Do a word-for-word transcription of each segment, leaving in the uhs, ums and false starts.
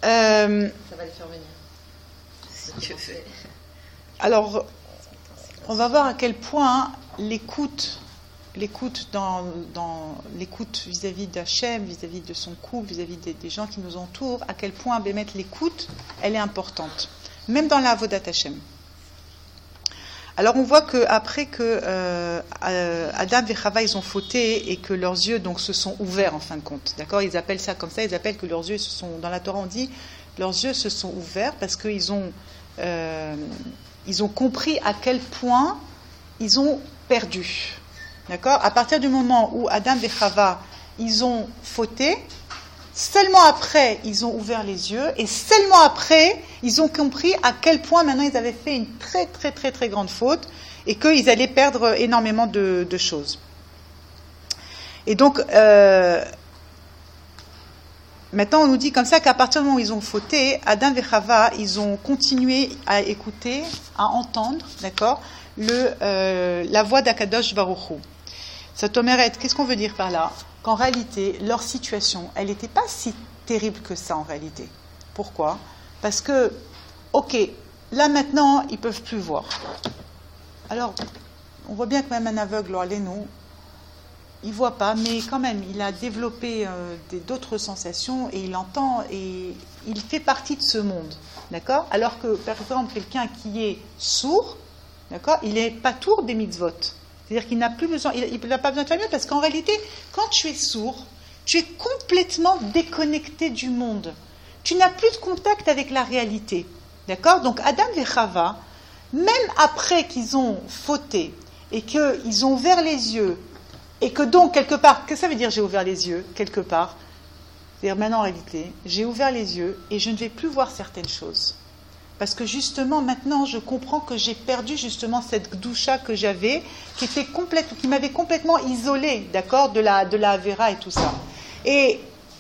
Euh, Ça va les faire venir. Si alors, on va voir à quel point l'écoute, l'écoute dans, dans l'écoute vis-à-vis d'Hachem, vis-à-vis de son couple, vis-à-vis des, des gens qui nous entourent, à quel point Bémet l'écoute, elle est importante, même dans la Avodat Hachem. Alors on voit que après que euh, Adam et Chava ils ont fauté et que leurs yeux donc se sont ouverts en fin de compte, d'accord, ils appellent ça comme ça, ils appellent que leurs yeux se sont, dans la Torah on dit leurs yeux se sont ouverts parce qu'ils ont euh, ils ont compris à quel point ils ont perdu, d'accord. À partir du moment où Adam et Chava ils ont fauté, seulement après, ils ont ouvert les yeux et seulement après, ils ont compris à quel point maintenant ils avaient fait une très très très très grande faute et qu'ils allaient perdre énormément de, de choses. Et donc, euh, maintenant on nous dit comme ça qu'à partir du moment où ils ont fauté, Adam et Chava, ils ont continué à écouter, à entendre, d'accord, le, euh, la voix d'Akadosh Baruch Hu. Cette omérette, qu'est-ce qu'on veut dire par là ? Qu'en réalité, leur situation, elle n'était pas si terrible que ça en réalité. Pourquoi ? Parce que, ok, là maintenant, ils ne peuvent plus voir. Alors, on voit bien que même un aveugle, nous, il ne voit pas, mais quand même, il a développé euh, des, d'autres sensations et il entend et il fait partie de ce monde. D'accord ? Alors que, par exemple, quelqu'un qui est sourd, d'accord, il n'est pas tour des mitzvot. C'est-à-dire qu'il n'a plus besoin, il n'a pas besoin de faire mieux parce qu'en réalité, quand tu es sourd, tu es complètement déconnecté du monde. Tu n'as plus de contact avec la réalité. D'accord ? Donc Adam et Chava, même après qu'ils ont fauté et qu'ils ont ouvert les yeux, et que donc, quelque part, qu'est-ce que ça veut dire j'ai ouvert les yeux, quelque part ? C'est-à-dire maintenant en réalité, j'ai ouvert les yeux et je ne vais plus voir certaines choses. Parce que justement, maintenant, je comprends que j'ai perdu justement cette gdoucha que j'avais, qui était complète, qui m'avait complètement isolée, d'accord, de la, de la Avera et tout ça. Et,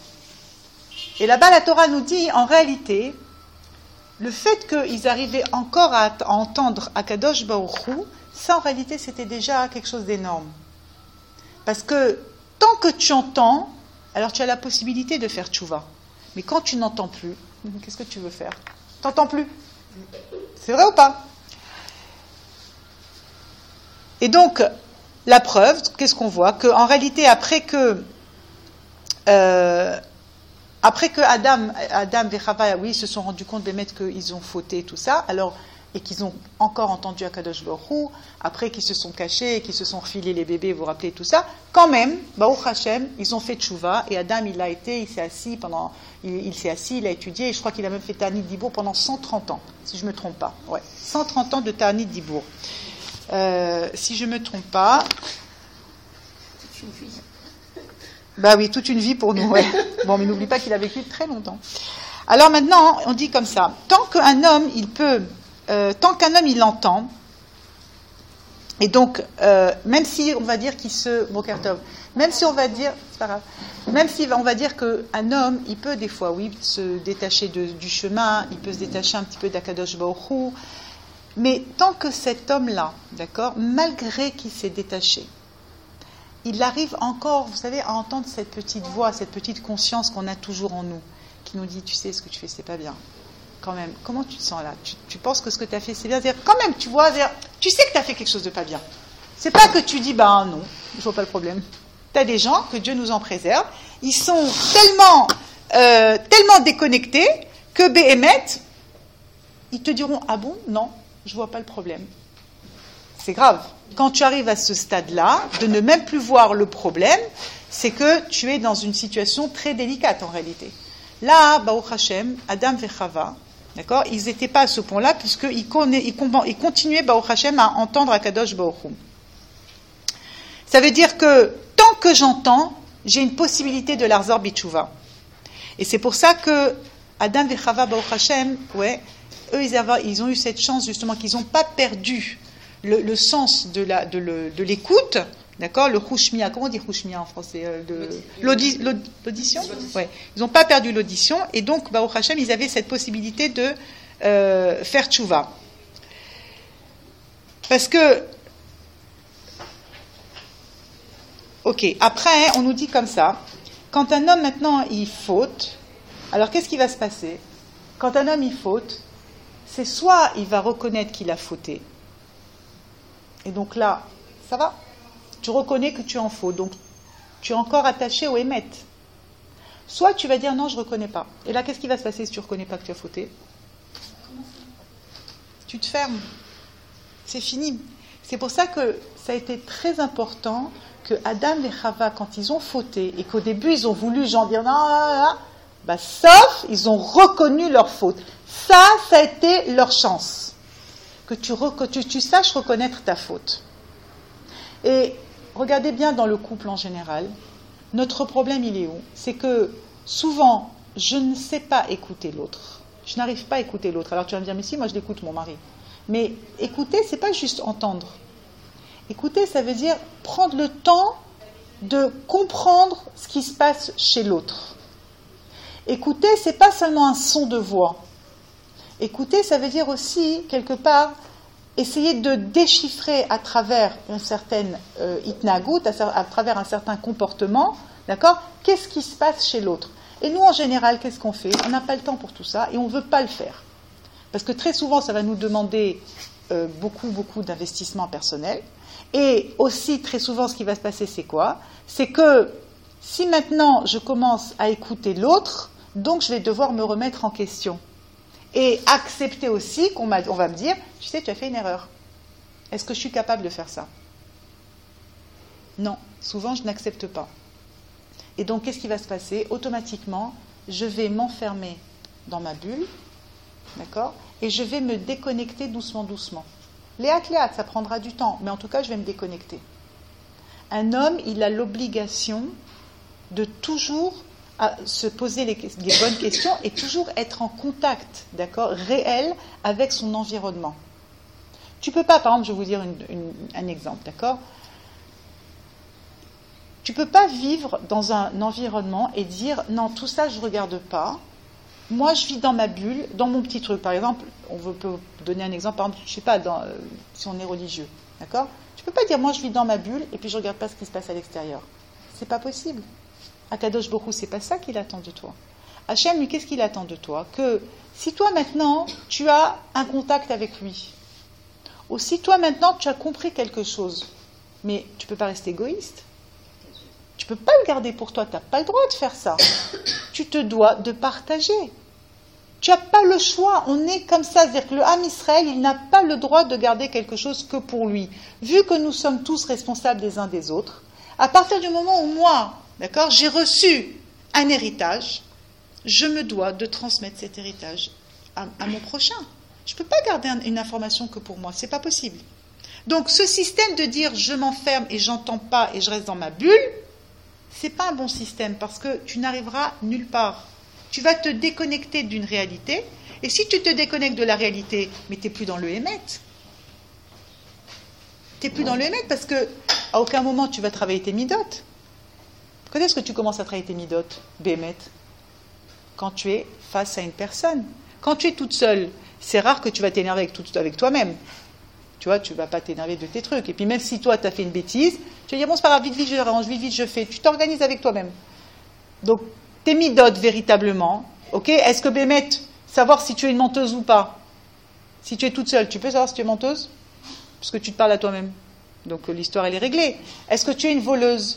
et là-bas, la Torah nous dit, en réalité, le fait qu'ils arrivaient encore à, à entendre Akadosh Baruch Hu, ça, en réalité, c'était déjà quelque chose d'énorme. Parce que tant que tu entends, alors tu as la possibilité de faire tchouva. Mais quand tu n'entends plus, qu'est-ce que tu veux faire ? T'entends plus. C'est vrai ou pas ? Et donc, la preuve, qu'est-ce qu'on voit ? Qu'en réalité, après que, euh, après que Adam, Adam et Chava, oui, se sont rendus compte d'émettre qu'ils ont fauté, tout ça, alors, et qu'ils ont encore entendu Akadosh Baruch Hu, après qu'ils se sont cachés, et qu'ils se sont refilés les bébés, vous vous rappelez tout ça, quand même, Baruch Hashem, ils ont fait tchouva, et Adam, il a été, il s'est assis pendant, il, il s'est assis, il a étudié, et je crois qu'il a même fait Ta'anit Dibour pendant cent trente ans, si je ne me trompe pas. Ouais, cent trente ans de Ta'anit Dibour. Euh, si je ne me trompe pas. Toute une vie. Bah oui, toute une vie pour nous, ouais. Bon, mais n'oublie pas qu'il a vécu très longtemps. Alors maintenant, on dit comme ça, tant qu'un homme, il peut, euh, tant qu'un homme, il entend, et donc, euh, même si on va dire qu'il se... Bon, Kartov, même si on va dire... C'est pas grave. Même si on va dire qu'un homme, il peut des fois, oui, se détacher de, du chemin, il peut se détacher un petit peu d'Akadosh Baruch Hu, mais tant que cet homme-là, d'accord, malgré qu'il s'est détaché, il arrive encore, vous savez, à entendre cette petite voix, cette petite conscience qu'on a toujours en nous, qui nous dit, tu sais, ce que tu fais, c'est pas bien. Quand même, comment tu te sens là ? tu, tu penses que ce que tu as fait, c'est bien ? C'est-à-dire, quand même, tu vois, tu sais que tu as fait quelque chose de pas bien. C'est pas que tu dis, bah non, je vois pas le problème. Tu as des gens, que Dieu nous en préserve, ils sont tellement, euh, tellement déconnectés que Béhémet, ils te diront, ah bon, non, je vois pas le problème. C'est grave. Quand tu arrives à ce stade-là, de ne même plus voir le problème, c'est que tu es dans une situation très délicate en réalité. Là, Baruch Hashem, Adam et Chava, d'accord, ils n'étaient pas à ce point-là, puisqu'ils ils, ils continuaient, Baruch Hashem, à entendre Akadosh Baruch Hu. Ça veut dire que tant que j'entends, j'ai une possibilité de l'Arzor Bitchouva. Et c'est pour ça que Adam et Chava, Baruch Hashem, ouais, eux, ils, avaient, ils ont eu cette chance, justement, qu'ils n'ont pas perdu le, le sens de, la, de, le, de l'écoute, d'accord, le chouchmia, comment on dit chouchmia en français, euh, de, l'audi, l'audition, ouais. Ils n'ont pas perdu l'audition, et donc, Baruch Hashem, ils avaient cette possibilité de euh, faire tchouva. Parce que, ok, après, on nous dit comme ça, quand un homme maintenant, il faute, alors qu'est-ce qui va se passer ? quand un homme il faute, c'est soit il va reconnaître qu'il a fauté, et donc là, ça va, tu reconnais que tu en fautes, donc tu es encore attaché au émet. Soit tu vas dire non, je ne reconnais pas. Et là, qu'est-ce qui va se passer si tu ne reconnais pas que tu as fauté? Tu te fermes. C'est fini. C'est pour ça que ça a été très important que Adam et Chava, quand ils ont fauté, et qu'au début ils ont voulu genre dire non, non, non, non, bah, sauf ils ont reconnu leur faute. Ça, ça a été leur chance. Que tu, que tu, tu saches reconnaître ta faute. Et regardez bien dans le couple en général, notre problème il est où? C'est que souvent, je ne sais pas écouter l'autre. Je n'arrive pas à écouter l'autre. Alors tu vas me dire, mais si, moi je l'écoute, mon mari. Mais écouter, c'est pas juste entendre. Écouter, ça veut dire prendre le temps de comprendre ce qui se passe chez l'autre. Écouter, c'est pas seulement un son de voix. Écouter, ça veut dire aussi, quelque part, essayer de déchiffrer à travers une certaine euh, itnagout, à, à travers un certain comportement, d'accord, qu'est-ce qui se passe chez l'autre. Et nous, en général, qu'est-ce qu'on fait? On n'a pas le temps pour tout ça et on ne veut pas le faire. Parce que très souvent, ça va nous demander euh, beaucoup, beaucoup d'investissement personnel. Et aussi, très souvent, ce qui va se passer, c'est quoi? C'est que si maintenant, je commence à écouter l'autre, donc je vais devoir me remettre en question. Et accepter aussi qu'on m'a, on va me dire, tu sais, tu as fait une erreur. Est-ce que je suis capable de faire ça? Non, souvent je n'accepte pas. Et donc, qu'est-ce qui va se passer? Automatiquement, je vais m'enfermer dans ma bulle, d'accord? Et je vais me déconnecter doucement, doucement. Léat, léat, ça prendra du temps, mais en tout cas, je vais me déconnecter. Un homme, il a l'obligation de toujours à se poser les, les bonnes questions et toujours être en contact, d'accord, réel avec son environnement. Tu peux pas, par exemple, je vais vous dire une, une, un exemple, d'accord? Tu peux pas vivre dans un environnement et dire non, tout ça je regarde pas. Moi, je vis dans ma bulle, dans mon petit truc. Par exemple, on veut, peut donner un exemple. Par exemple, je sais pas, dans, euh, si on est religieux, d'accord? Tu peux pas dire moi je vis dans ma bulle et puis je regarde pas ce qui se passe à l'extérieur. C'est pas possible. Akadosh Borou, c'est pas ça qu'il attend de toi. Hachem, lui, qu'est-ce qu'il attend de toi? Que si toi maintenant, tu as un contact avec lui, ou si toi maintenant, tu as compris quelque chose, mais tu peux pas rester égoïste. Tu peux pas le garder pour toi, tu n'as pas le droit de faire ça. Tu te dois de partager. Tu n'as pas le choix, on est comme ça, c'est-à-dire que le Ham Israël, il n'a pas le droit de garder quelque chose que pour lui. Vu que nous sommes tous responsables les uns des autres, à partir du moment où moi, d'accord, j'ai reçu un héritage, je me dois de transmettre cet héritage à, à mon prochain. Je ne peux pas garder un, une information que pour moi, c'est pas possible. Donc ce système de dire je m'enferme et j'entends pas et je reste dans ma bulle, c'est pas un bon système parce que tu n'arriveras nulle part. Tu vas te déconnecter d'une réalité et si tu te déconnectes de la réalité, mais tu n'es plus dans le émet. Tu n'es plus dans le émet parce que à aucun moment tu vas travailler tes midotes. Quand est-ce que tu commences à travailler tes midotes, bémet? Quand tu es face à une personne. Quand tu es toute seule, c'est rare que tu vas t'énerver avec, tout, avec toi-même. Tu vois, tu ne vas pas t'énerver de tes trucs. Et puis même si toi, tu as fait une bêtise, tu vas dire, bon, c'est pas grave, vite, vite, je range, vite, vite, je fais. Tu t'organises avec toi-même. Donc, tes midotes, véritablement, ok? Est-ce que, bémet, savoir si tu es une menteuse ou pas? Si tu es toute seule, tu peux savoir si tu es menteuse? Parce que tu te parles à toi-même. Donc, l'histoire, elle est réglée. Est-ce que tu es une voleuse?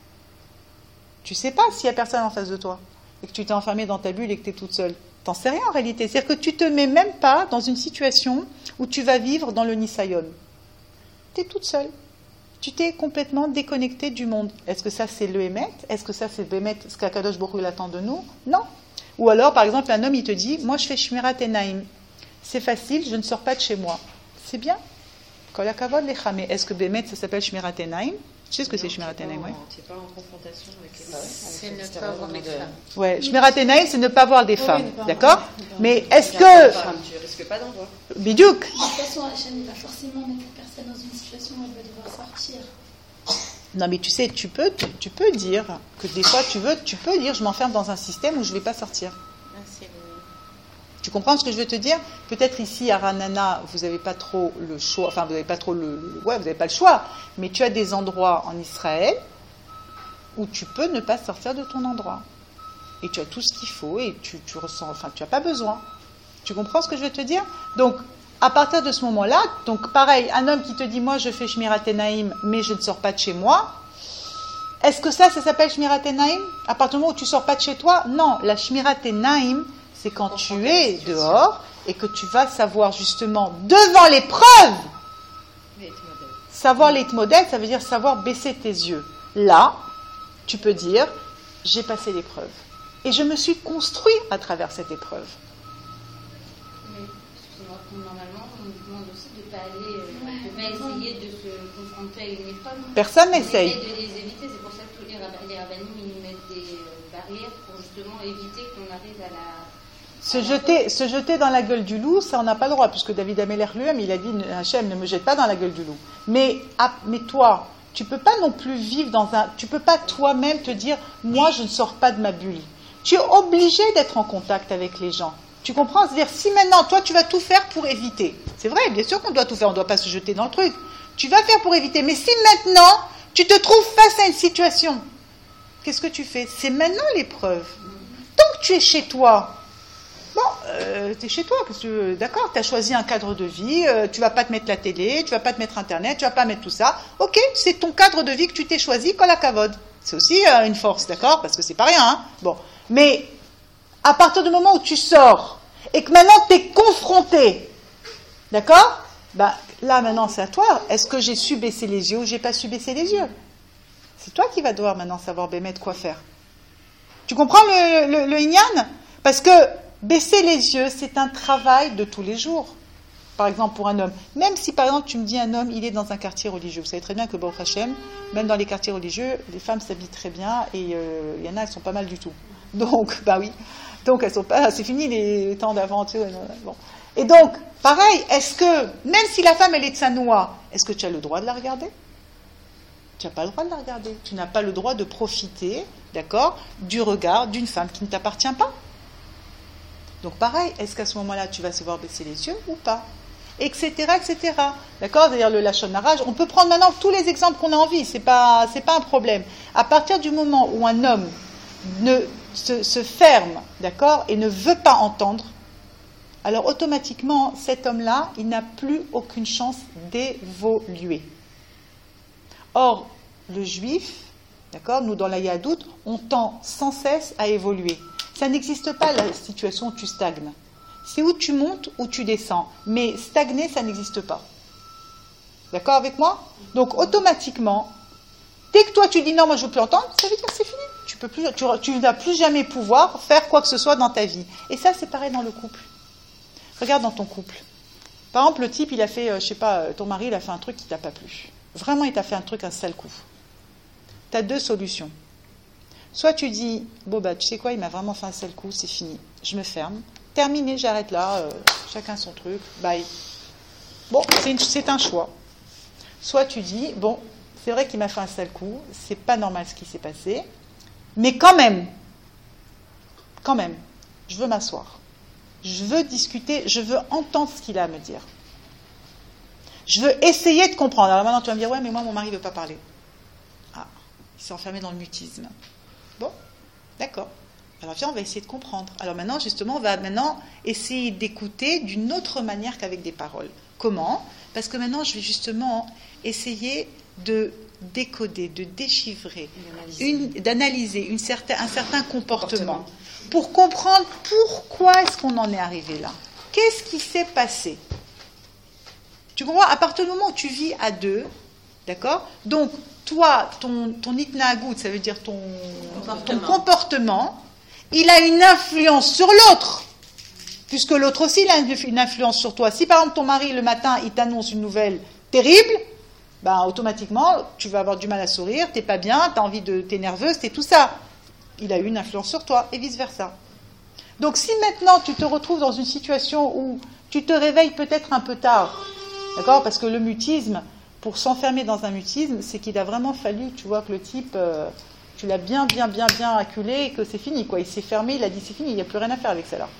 Tu ne sais pas s'il n'y a personne en face de toi. Et que tu t'es enfermée dans ta bulle et que tu es toute seule. T'en sais rien en réalité. C'est-à-dire que tu ne te mets même pas dans une situation où tu vas vivre dans le Nisayon. Tu es toute seule. Tu t'es complètement déconnectée du monde. Est-ce que ça c'est le Hémet? Est-ce que ça c'est le Hémet, ce qu'Akadosh Borou attend de nous? Non. Ou alors, par exemple, un homme il te dit, moi je fais Shmirat Enaim. C'est facile, je ne sors pas de chez moi. C'est bien. Kol hakavod lecha. Mais est-ce que Bémet ça s'appelle Shmirat Enaim? Tu sais ce que c'est Shmirat Enaim, ouais. C'est pas en confrontation avec les femmes. C'est ne pas voir les femmes. Ouais, Shmirat Enaim, c'est ne pas voir des femmes, oui, d'accord? Mais est-ce que... Tu risques pas d'en voir. Bidouk. De toute façon, Hachem, il va forcément mettre la personne dans une situation où elle va devoir sortir. Non, mais tu sais, tu peux, tu, tu peux dire que des fois, tu veux, tu peux dire, je m'enferme dans un système où je ne vais pas sortir. Ah, c'est le... Tu comprends ce que je veux te dire? Peut-être ici, à Ranana, vous n'avez pas trop le choix, enfin, vous n'avez pas trop le... le ouais, vous n'avez pas le choix, mais tu as des endroits en Israël où tu peux ne pas sortir de ton endroit. Et tu as tout ce qu'il faut et tu, tu ressens, enfin, tu n'as pas besoin. Tu comprends ce que je veux te dire? Donc, à partir de ce moment-là, donc pareil, un homme qui te dit, moi je fais Shmirat Enaim, mais je ne sors pas de chez moi, est-ce que ça, ça s'appelle Shmirat Enaim? À partir du moment où tu ne sors pas de chez toi? Non, la Shmirat Enaim, c'est quand tu es dehors et que tu vas savoir justement, devant l'épreuve, savoir l'itmodèle, ça veut dire savoir baisser tes yeux. Là, tu peux dire, j'ai passé l'épreuve. Et je me suis construit à travers cette épreuve. Mais, excusez-moi, normalement, on nous demande aussi de ne pas aller, euh, de pas essayer de se confronter à une épreuve. Personne on n'essaye. essaye de les éviter, c'est pour ça que tous les, rab- les rabbinim, ils nous mettent des euh, barrières pour justement éviter qu'on arrive à la... Se jeter, se jeter dans la gueule du loup, ça on n'a pas le droit, puisque David Améler lui-même, il a dit, Hachem, ne me jette pas dans la gueule du loup. Mais, ah, mais toi, tu peux pas non plus vivre dans un... Tu peux pas toi-même te dire, moi je ne sors pas de ma bulle. Tu es obligé d'être en contact avec les gens. Tu comprends? C'est-à-dire, si maintenant, toi, tu vas tout faire pour éviter. C'est vrai, bien sûr qu'on doit tout faire, on ne doit pas se jeter dans le truc. Tu vas faire pour éviter. Mais si maintenant, tu te trouves face à une situation, qu'est-ce que tu fais? C'est maintenant l'épreuve. Tant que tu es chez toi, bon, euh, tu es chez toi, parce que, d'accord, tu as choisi un cadre de vie, euh, tu vas pas te mettre la télé, tu vas pas te mettre Internet, tu vas pas mettre tout ça. Ok, c'est ton cadre de vie que tu t'es choisi, kol hakavod. C'est aussi euh, une force, d'accord? Parce que c'est pas rien, hein. Bon. Mais, à partir du moment où tu sors, et que maintenant tu es confronté, d'accord? Ben, là, maintenant, c'est à toi. Est-ce que j'ai su baisser les yeux ou j'ai pas su baisser les yeux? C'est toi qui vas devoir maintenant savoir, Bémet, quoi faire. Tu comprends le, le, le Inyan? Parce que baisser les yeux, c'est un travail de tous les jours. Par exemple, pour un homme. Même si, par exemple, tu me dis un homme, il est dans un quartier religieux. Vous savez très bien que, Baruch Hashem, même dans les quartiers religieux, les femmes s'habillent très bien et euh, il y en a, elles sont pas mal du tout. Donc, bah oui. Donc, elles sont pas... C'est fini les temps d'aventure. Bon. Et donc, pareil, est-ce que, même si la femme, elle est de Sanoua, est-ce que tu as le droit de la regarder? Tu n'as pas le droit de la regarder. Tu n'as pas le droit de profiter, d'accord, du regard d'une femme qui ne t'appartient pas. Donc, pareil, est-ce qu'à ce moment-là, tu vas se voir baisser les yeux ou pas? Etc, et cetera. D'accord? C'est-à-dire le lachon haraj. On peut prendre maintenant tous les exemples qu'on a envie. C'est pas, c'est pas un problème. À partir du moment où un homme ne se, se ferme, d'accord, et ne veut pas entendre, alors automatiquement, cet homme-là, il n'a plus aucune chance d'évoluer. Or, le juif, d'accord, nous dans la Yahadout, on tend sans cesse à évoluer. Ça n'existe pas la situation où tu stagnes. C'est où tu montes, où tu descends. Mais stagner, ça n'existe pas. D'accord avec moi? Donc, automatiquement, dès que toi tu dis non, moi je ne veux plus entendre, ça veut dire que c'est fini. Tu peux plus, tu, tu ne vas plus jamais pouvoir faire quoi que ce soit dans ta vie. Et ça, c'est pareil dans le couple. Regarde dans ton couple. Par exemple, le type, il a fait, euh, je sais pas, ton mari, il a fait un truc qui t'a pas plu. Vraiment, il t'a fait un truc, un sale coup. Tu as deux solutions. Soit tu dis, bon bah tu sais quoi, il m'a vraiment fait un sale coup, c'est fini. Je me ferme. Terminé, j'arrête là, euh, chacun son truc, bye. Bon, c'est, une, c'est un choix. Soit tu dis, bon, c'est vrai qu'il m'a fait un sale coup, c'est pas normal ce qui s'est passé, mais quand même, quand même, je veux m'asseoir. Je veux discuter, je veux entendre ce qu'il a à me dire. Je veux essayer de comprendre. Alors maintenant, tu vas me dire, ouais, mais moi, mon mari ne veut pas parler. Ah, il s'est enfermé dans le mutisme. Bon, d'accord. Alors viens, on va essayer de comprendre. Alors maintenant, justement, on va maintenant essayer d'écouter d'une autre manière qu'avec des paroles. Comment? Parce que maintenant, je vais justement essayer de décoder, de déchiffrer, une, d'analyser une certain, un certain comportement, comportement pour comprendre pourquoi est-ce qu'on en est arrivé là. Qu'est-ce qui s'est passé? Tu comprends? À partir du moment où tu vis à deux, d'accord? Donc, toi, ton, ton itnagout, ça veut dire ton comportement. ton comportement, il a une influence sur l'autre, puisque l'autre aussi il a une influence sur toi. Si par exemple ton mari le matin il t'annonce une nouvelle terrible, ben automatiquement tu vas avoir du mal à sourire, t'es pas bien, t'as envie de, t'es nerveuse, t'es tout ça. Il a eu une influence sur toi et vice versa. Donc si maintenant tu te retrouves dans une situation où tu te réveilles peut-être un peu tard, d'accord, parce que le mutisme, pour s'enfermer dans un mutisme, c'est qu'il a vraiment fallu, tu vois, que le type euh, tu l'as bien, bien, bien, bien acculé et que c'est fini, quoi. Il s'est fermé, il a dit c'est fini, il n'y a plus rien à faire avec ça là.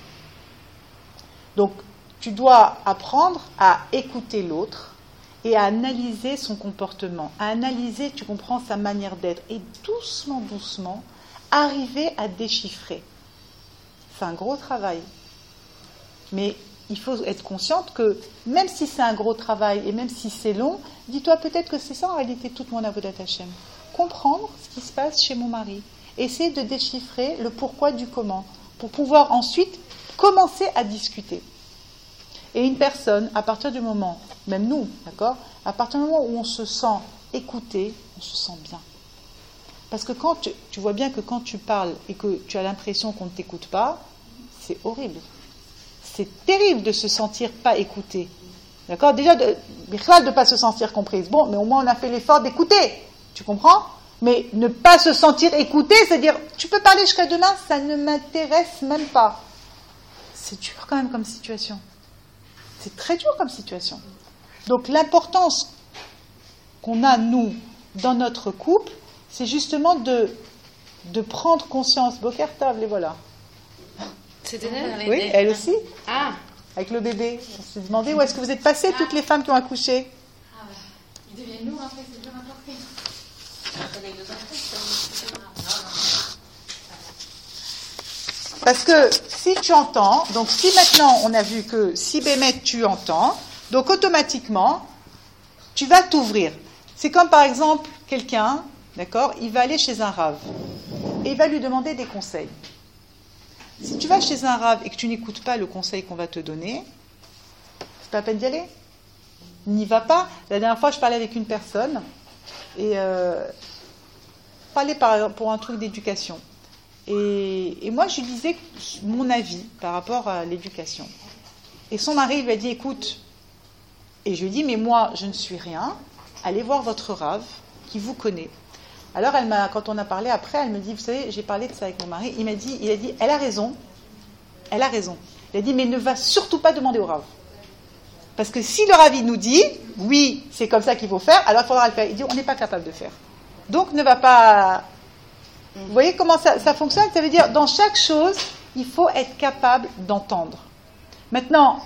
Donc, tu dois apprendre à écouter l'autre et à analyser son comportement, à analyser, tu comprends, sa manière d'être et doucement, doucement, arriver à déchiffrer. C'est un gros travail. Mais il faut être consciente que même si c'est un gros travail et même si c'est long, dis-toi peut-être que c'est ça en réalité toute mon avodat Hashem. Comprendre ce qui se passe chez mon mari. Essayer de déchiffrer le pourquoi du comment pour pouvoir ensuite commencer à discuter. Et une personne, à partir du moment, même nous, d'accord, à partir du moment où on se sent écouté, on se sent bien. Parce que quand tu, tu vois bien que quand tu parles et que tu as l'impression qu'on ne t'écoute pas, c'est horrible. C'est terrible de se sentir pas écouté. D'accord ? Déjà, de ne pas se sentir comprise. Bon, mais au moins on a fait l'effort d'écouter. Tu comprends ? Mais ne pas se sentir écouté, c'est-à-dire, tu peux parler jusqu'à demain, ça ne m'intéresse même pas. C'est dur quand même comme situation. C'est très dur comme situation. Donc l'importance qu'on a, nous, dans notre couple, c'est justement de, de prendre conscience. Bokertav, les voilà. C'était elle ? Oui, elle aussi. Ah. Avec le bébé. On s'est demandé où est-ce que vous êtes passées, toutes les femmes qui ont accouché. Ah ouais. Ils deviennent lourds après, c'est dur à porter. Parce que si tu entends, donc si maintenant on a vu que si Bémet tu entends, donc automatiquement tu vas t'ouvrir. C'est comme par exemple quelqu'un, d'accord, il va aller chez un rave et il va lui demander des conseils. Si tu vas chez un rave et que tu n'écoutes pas le conseil qu'on va te donner, c'est pas la peine d'y aller. N'y va pas. La dernière fois je parlais avec une personne et euh, parlais par, pour un truc d'éducation. Et, et moi, je lui disais mon avis par rapport à l'éducation. Et son mari lui a dit, écoute, et je lui ai dit, mais moi, je ne suis rien, allez voir votre rave qui vous connaît. Alors, elle m'a, quand on a parlé après, elle me dit, vous savez, j'ai parlé de ça avec mon mari, il m'a dit, il a dit, elle a raison, elle a raison. Il a dit, mais ne va surtout pas demander au rave. Parce que si le rave il nous dit, oui, c'est comme ça qu'il faut faire, alors il faudra le faire. Il dit, on n'est pas capable de faire. Donc, ne va pas... Vous voyez comment ça, ça fonctionne ? Ça veut dire, dans chaque chose, il faut être capable d'entendre. Maintenant,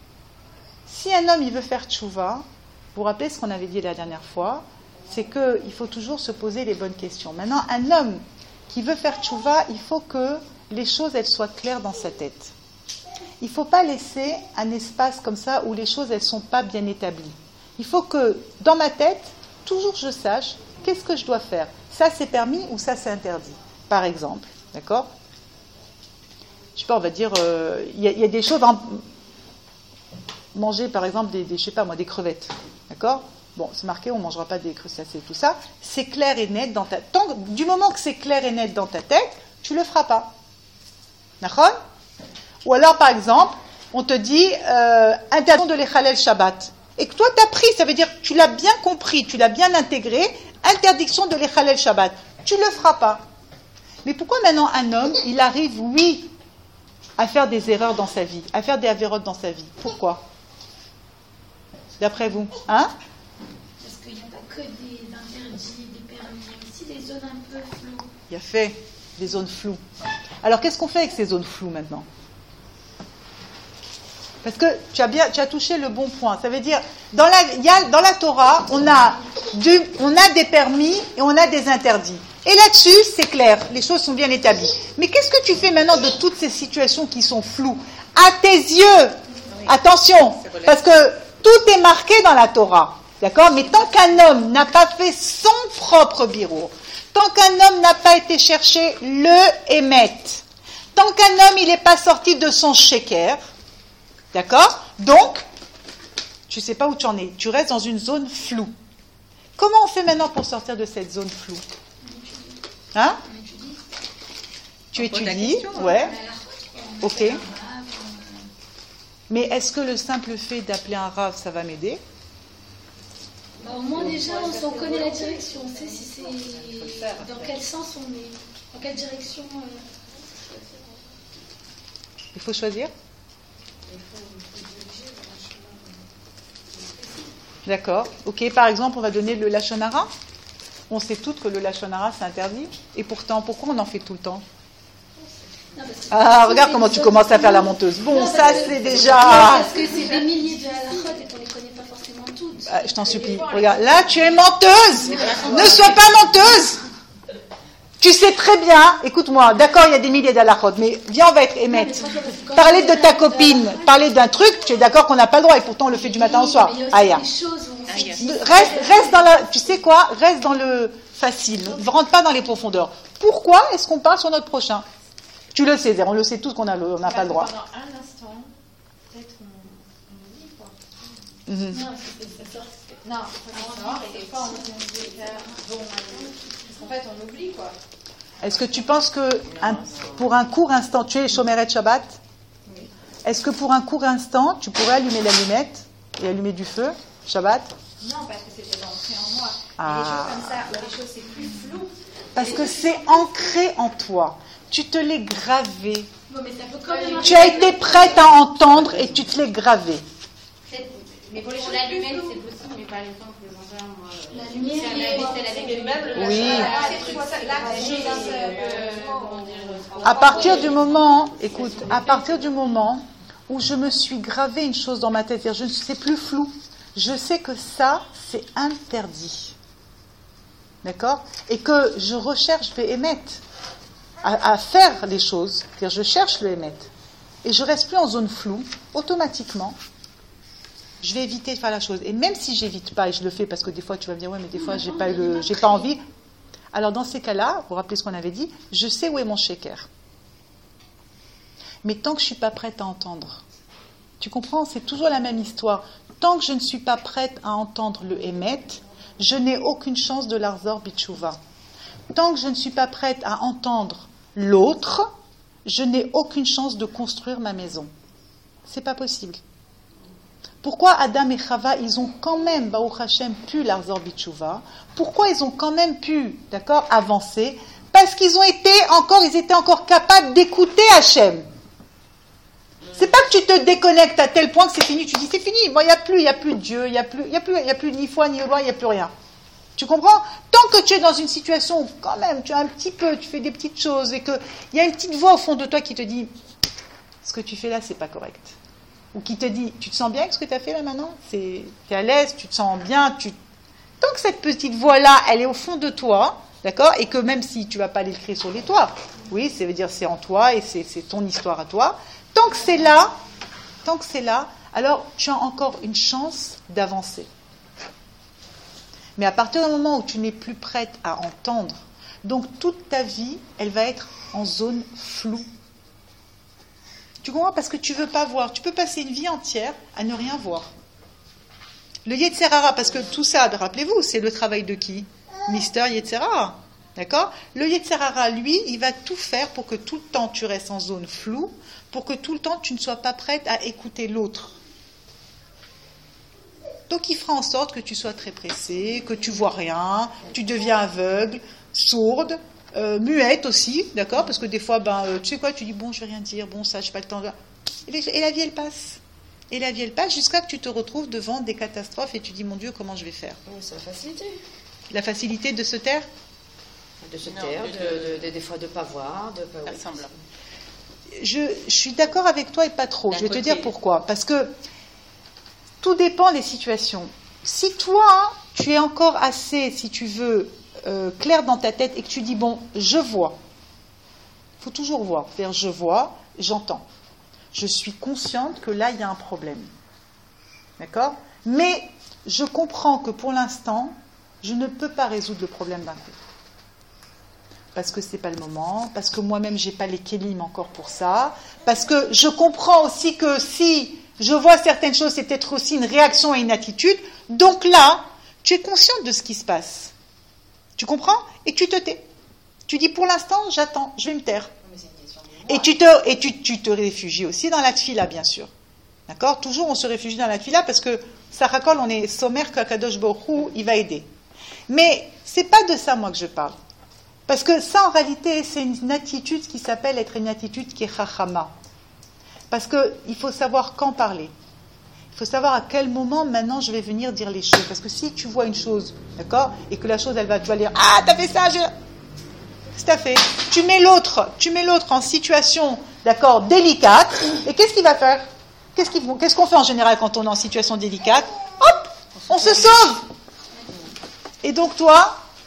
si un homme il veut faire tchouva, vous vous rappelez ce qu'on avait dit la dernière fois, c'est qu'il faut toujours se poser les bonnes questions. Maintenant, un homme qui veut faire tchouva, il faut que les choses elles soient claires dans sa tête. Il ne faut pas laisser un espace comme ça où les choses elles sont pas bien établies. Il faut que, dans ma tête, toujours je sache qu'est-ce que je dois faire. Ça c'est permis ou ça c'est interdit, par exemple, d'accord ? Je sais pas, on va dire, il euh, y, y a des choses, en... manger par exemple des, des, je sais pas moi, des crevettes, d'accord ? Bon, c'est marqué, on ne mangera pas des crustacés, tout ça. C'est clair et net dans ta tête. Du moment que c'est clair et net dans ta tête, tu le feras pas, d'accord ? Ou alors par exemple, on te dit euh, interdiction de l'échalel Shabbat, et que toi t'as pris, ça veut dire que tu l'as bien compris, tu l'as bien intégré. Interdiction de l'échalel Shabbat. Tu ne le feras pas. Mais pourquoi maintenant un homme, il arrive, oui, à faire des erreurs dans sa vie, à faire des avérotes dans sa vie ? Pourquoi ? D'après vous, hein ? Parce qu'il n'y a pas que des interdits, des permis, il y a aussi des zones un peu floues. Il y a fait des zones floues. Alors qu'est-ce qu'on fait avec ces zones floues maintenant ? Parce que tu as bien, tu as touché le bon point. Ça veut dire, dans la, il y a, dans la Torah, on a, du, on a des permis et on a des interdits. Et là-dessus, c'est clair, les choses sont bien établies. Mais qu'est-ce que tu fais maintenant de toutes ces situations qui sont floues ? À tes yeux, attention, parce que tout est marqué dans la Torah, d'accord ? Mais tant qu'un homme n'a pas fait son propre bureau, tant qu'un homme n'a pas été chercher le émet, tant qu'un homme il n'est pas sorti de son sheker, d'accord ? Donc, tu ne sais pas où tu en es. Tu restes dans une zone floue. Comment on fait maintenant pour sortir de cette zone floue ? Hein ? Tu étudies, ouais. Ok. Mais est-ce que le simple fait d'appeler un rave, ça va m'aider ? Bah, au moins déjà, on, on connaît la direction. On sait si c'est dans quel sens on est, dans quelle direction. Euh... Il faut choisir ? D'accord. Ok, par exemple, on va donner le Lachon Hara. On sait toutes que le Lachon Hara, c'est interdit. Et pourtant, pourquoi on en fait tout le temps ? Non, Ah, regarde comment tu commences à faire la menteuse. Bon, non, ça, que, c'est déjà... Parce que c'est des milliers de halachot et qu'on ne les connaît pas forcément toutes. Ah, je t'en supplie. Regarde, là, tu es menteuse. Ne sois pas menteuse. Tu sais très bien, écoute-moi, d'accord, il y a des milliers d'halachot, mais viens, on va être émettre. Parler de ta copine, parler d'un truc, tu es d'accord qu'on n'a pas le droit, et pourtant on le fait du matin au soir. Aïe. Reste, reste dans la, tu sais quoi, reste dans le facile, ne rentre pas dans les profondeurs. Pourquoi est-ce qu'on parle sur notre prochain? Tu le sais, on le sait tous qu'on n'a on n'a pas le droit. Pendant un instant, peut-être on, on oublie quoi. Mm-hmm. Non, c'est ça. Non, non, et des fois on se dit, bon, parce qu'en fait on oublie quoi. Est-ce que tu penses que un, pour un court instant, tu es Shomeret Shabbat? Oui. Est-ce que pour un court instant, tu pourrais allumer l'allumette et allumer du feu, Shabbat? Non, parce que c'était ancré en moi. Ah. Et des choses comme ça, ou des choses c'est plus flou. Parce que c'est ancré en toi. Tu te l'es gravé. Bon, mais ça peut quand même tu as été prête à entendre et tu te l'es gravé. Mais pour les choses l'allumette, c'est possible, mais pas les temps que les enfants. Moi, la lumière, c'est la vaisselle avec le meuble. Oui. Là, à partir du moment, écoute, à partir du moment où je me suis gravé une chose dans ma tête, c'est-à-dire je ne sais plus flou, je sais que ça, c'est interdit. D'accord? Et que je recherche, je vais émettre à, à faire les choses, c'est-à-dire je cherche le émettre. Et je reste plus en zone floue, automatiquement. Je vais éviter de faire la chose. Et même si j'évite pas, et je le fais parce que des fois tu vas me dire, ouais, mais des fois j'ai pas, le, j'ai pas envie. Alors dans ces cas-là, vous vous rappelez ce qu'on avait dit, je sais où est mon shaker. Mais tant que je suis pas prête à entendre, tu comprends, c'est toujours la même histoire. Tant que je ne suis pas prête à entendre le émet, je n'ai aucune chance de l'arzor bitchouva. Tant que je ne suis pas prête à entendre l'autre, je n'ai aucune chance de construire ma maison. C'est pas possible. Pourquoi Adam et Chava, ils ont quand même, Baruch Hashem, pu l'arzor bitchouva? Pourquoi ils ont quand même pu, d'accord, avancer? Parce qu'ils ont été encore, ils étaient encore capables d'écouter Hashem. C'est pas que tu te déconnectes à tel point que c'est fini, tu dis c'est fini, moi il n'y a plus, il n'y a plus de Dieu, il n'y a plus, il y a plus, il y a plus ni foi ni loi, il n'y a plus rien. Tu comprends? Tant que tu es dans une situation où quand même tu as un petit peu, tu fais des petites choses et qu'il y a une petite voix au fond de toi qui te dit ce que tu fais là c'est pas correct. Ou qui te dit tu te sens bien avec ce que tu as fait là maintenant? Tu es à l'aise, tu te sens bien, tu... Tant que cette petite voix-là, elle est au fond de toi, d'accord? Et que même si tu ne vas pas l'écrire sur les toits, oui, ça veut dire c'est en toi et c'est, c'est ton histoire à toi. Tant que c'est là, tant que c'est là, alors tu as encore une chance d'avancer. Mais à partir du moment où tu n'es plus prête à entendre, donc toute ta vie, elle va être en zone floue. Tu comprends? Parce que tu ne veux pas voir. Tu peux passer une vie entière à ne rien voir. Le Yetzer Hara, parce que tout ça, rappelez-vous, c'est le travail de qui? Mister Yetzer Hara. D'accord? Le Yetzer Hara, lui, il va tout faire pour que tout le temps tu restes en zone floue, pour que tout le temps tu ne sois pas prête à écouter l'autre. Donc il fera en sorte que tu sois très pressée, que tu vois rien, tu deviens aveugle, sourde, euh, muette aussi, d'accord? Parce que des fois, ben, euh, tu sais quoi, tu dis bon, je vais rien dire, bon, ça, je n'ai pas le temps. Et la vie, elle passe. Et la vie, elle passe jusqu'à que tu te retrouves devant des catastrophes et tu dis mon Dieu, comment je vais faire? Oui, c'est la facilité. La facilité de se taire? De se taire, de, de, de, de, des fois de ne pas voir, de pas... Oui. Je, je suis d'accord avec toi et pas trop. D'un je vais côté. te dire pourquoi. Parce que tout dépend des situations. Si toi, tu es encore assez, si tu veux, euh, clair dans ta tête et que tu dis, bon, je vois. Il faut toujours voir. C'est-à-dire, je vois, j'entends. Je suis consciente que là, il y a un problème. D'accord? Mais je comprends que pour l'instant, je ne peux pas résoudre le problème d'un coup. Parce que ce n'est pas le moment, parce que moi-même, je n'ai pas les kélim encore pour ça, parce que je comprends aussi que si je vois certaines choses, c'est peut-être aussi une réaction et une attitude. Donc là, tu es consciente de ce qui se passe. Tu comprends? Et tu te tais. Tu dis, pour l'instant, j'attends, je vais me taire. Et tu te, et tu, tu te réfugies aussi dans la tfila, bien sûr. D'accord? Toujours, on se réfugie dans la tfila parce que, ça racole, on est sommaire qu'Akadosh Baruch Hu, il va aider. Mais ce n'est pas de ça, moi, que je parle. Parce que ça, en réalité, c'est une attitude qui s'appelle être une attitude qui est chachama. Parce qu'il faut savoir quand parler. Il faut savoir à quel moment, maintenant, je vais venir dire les choses. Parce que si tu vois une chose, d'accord, et que la chose, elle va, tu vas dire, ah, t'as fait ça, je... C'est à fait. Tu mets l'autre, tu mets l'autre en situation, d'accord, délicate, et qu'est-ce qu'il va faire? Qu'est-ce, qu'il, qu'est-ce qu'on fait en général quand on est en situation délicate? Hop, on se sauve. Et donc toi,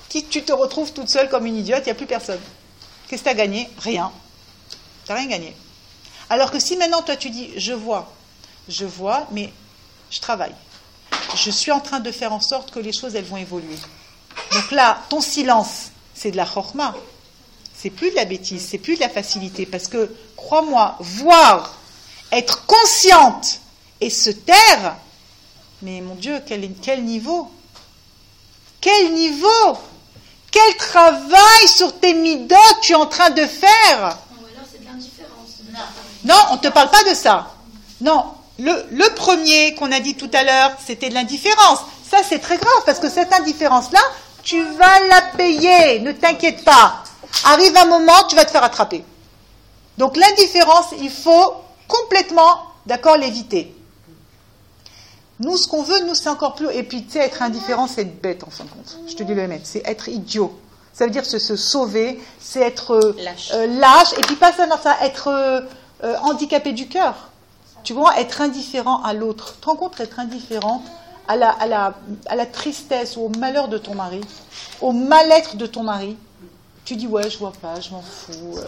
qui tu te retrouves toute seule comme une idiote, il n'y a plus personne. Qu'est-ce que tu as gagné? Rien. Tu n'as rien gagné. Alors que si maintenant, toi, tu dis, je vois, je vois, mais je travaille. Je suis en train de faire en sorte que les choses, elles vont évoluer. Donc là, ton silence, c'est de la chorma. C'est plus de la bêtise, c'est plus de la facilité. Parce que, crois-moi, voir, être consciente et se taire, mais mon Dieu, quel, quel niveau? Quel niveau? Quel travail sur tes midotes tu es en train de faire? Ou alors c'est de l'indifférence. Non, on ne te parle pas de ça. Non, le, le premier qu'on a dit tout à l'heure, c'était de l'indifférence. Ça, c'est très grave, parce que cette indifférence-là, tu vas la payer, ne t'inquiète pas. Arrive un moment, tu vas te faire attraper. Donc l'indifférence, il faut complètement, d'accord, l'éviter. Nous, ce qu'on veut, nous, c'est encore plus... Et puis, tu sais, être indifférent, c'est être bête, en fin de compte. Je te dis le même, c'est être idiot. Ça veut dire se, se sauver, c'est être euh, lâche. Euh, lâche. Et puis, pas seulement ça, être euh, euh, handicapé du cœur. Tu vois, être indifférent à l'autre. Tu te rends compte, être indifférent à la, à, la, à la tristesse ou au malheur de ton mari, au mal-être de ton mari. Tu dis, ouais, je vois pas, je m'en fous. Euh...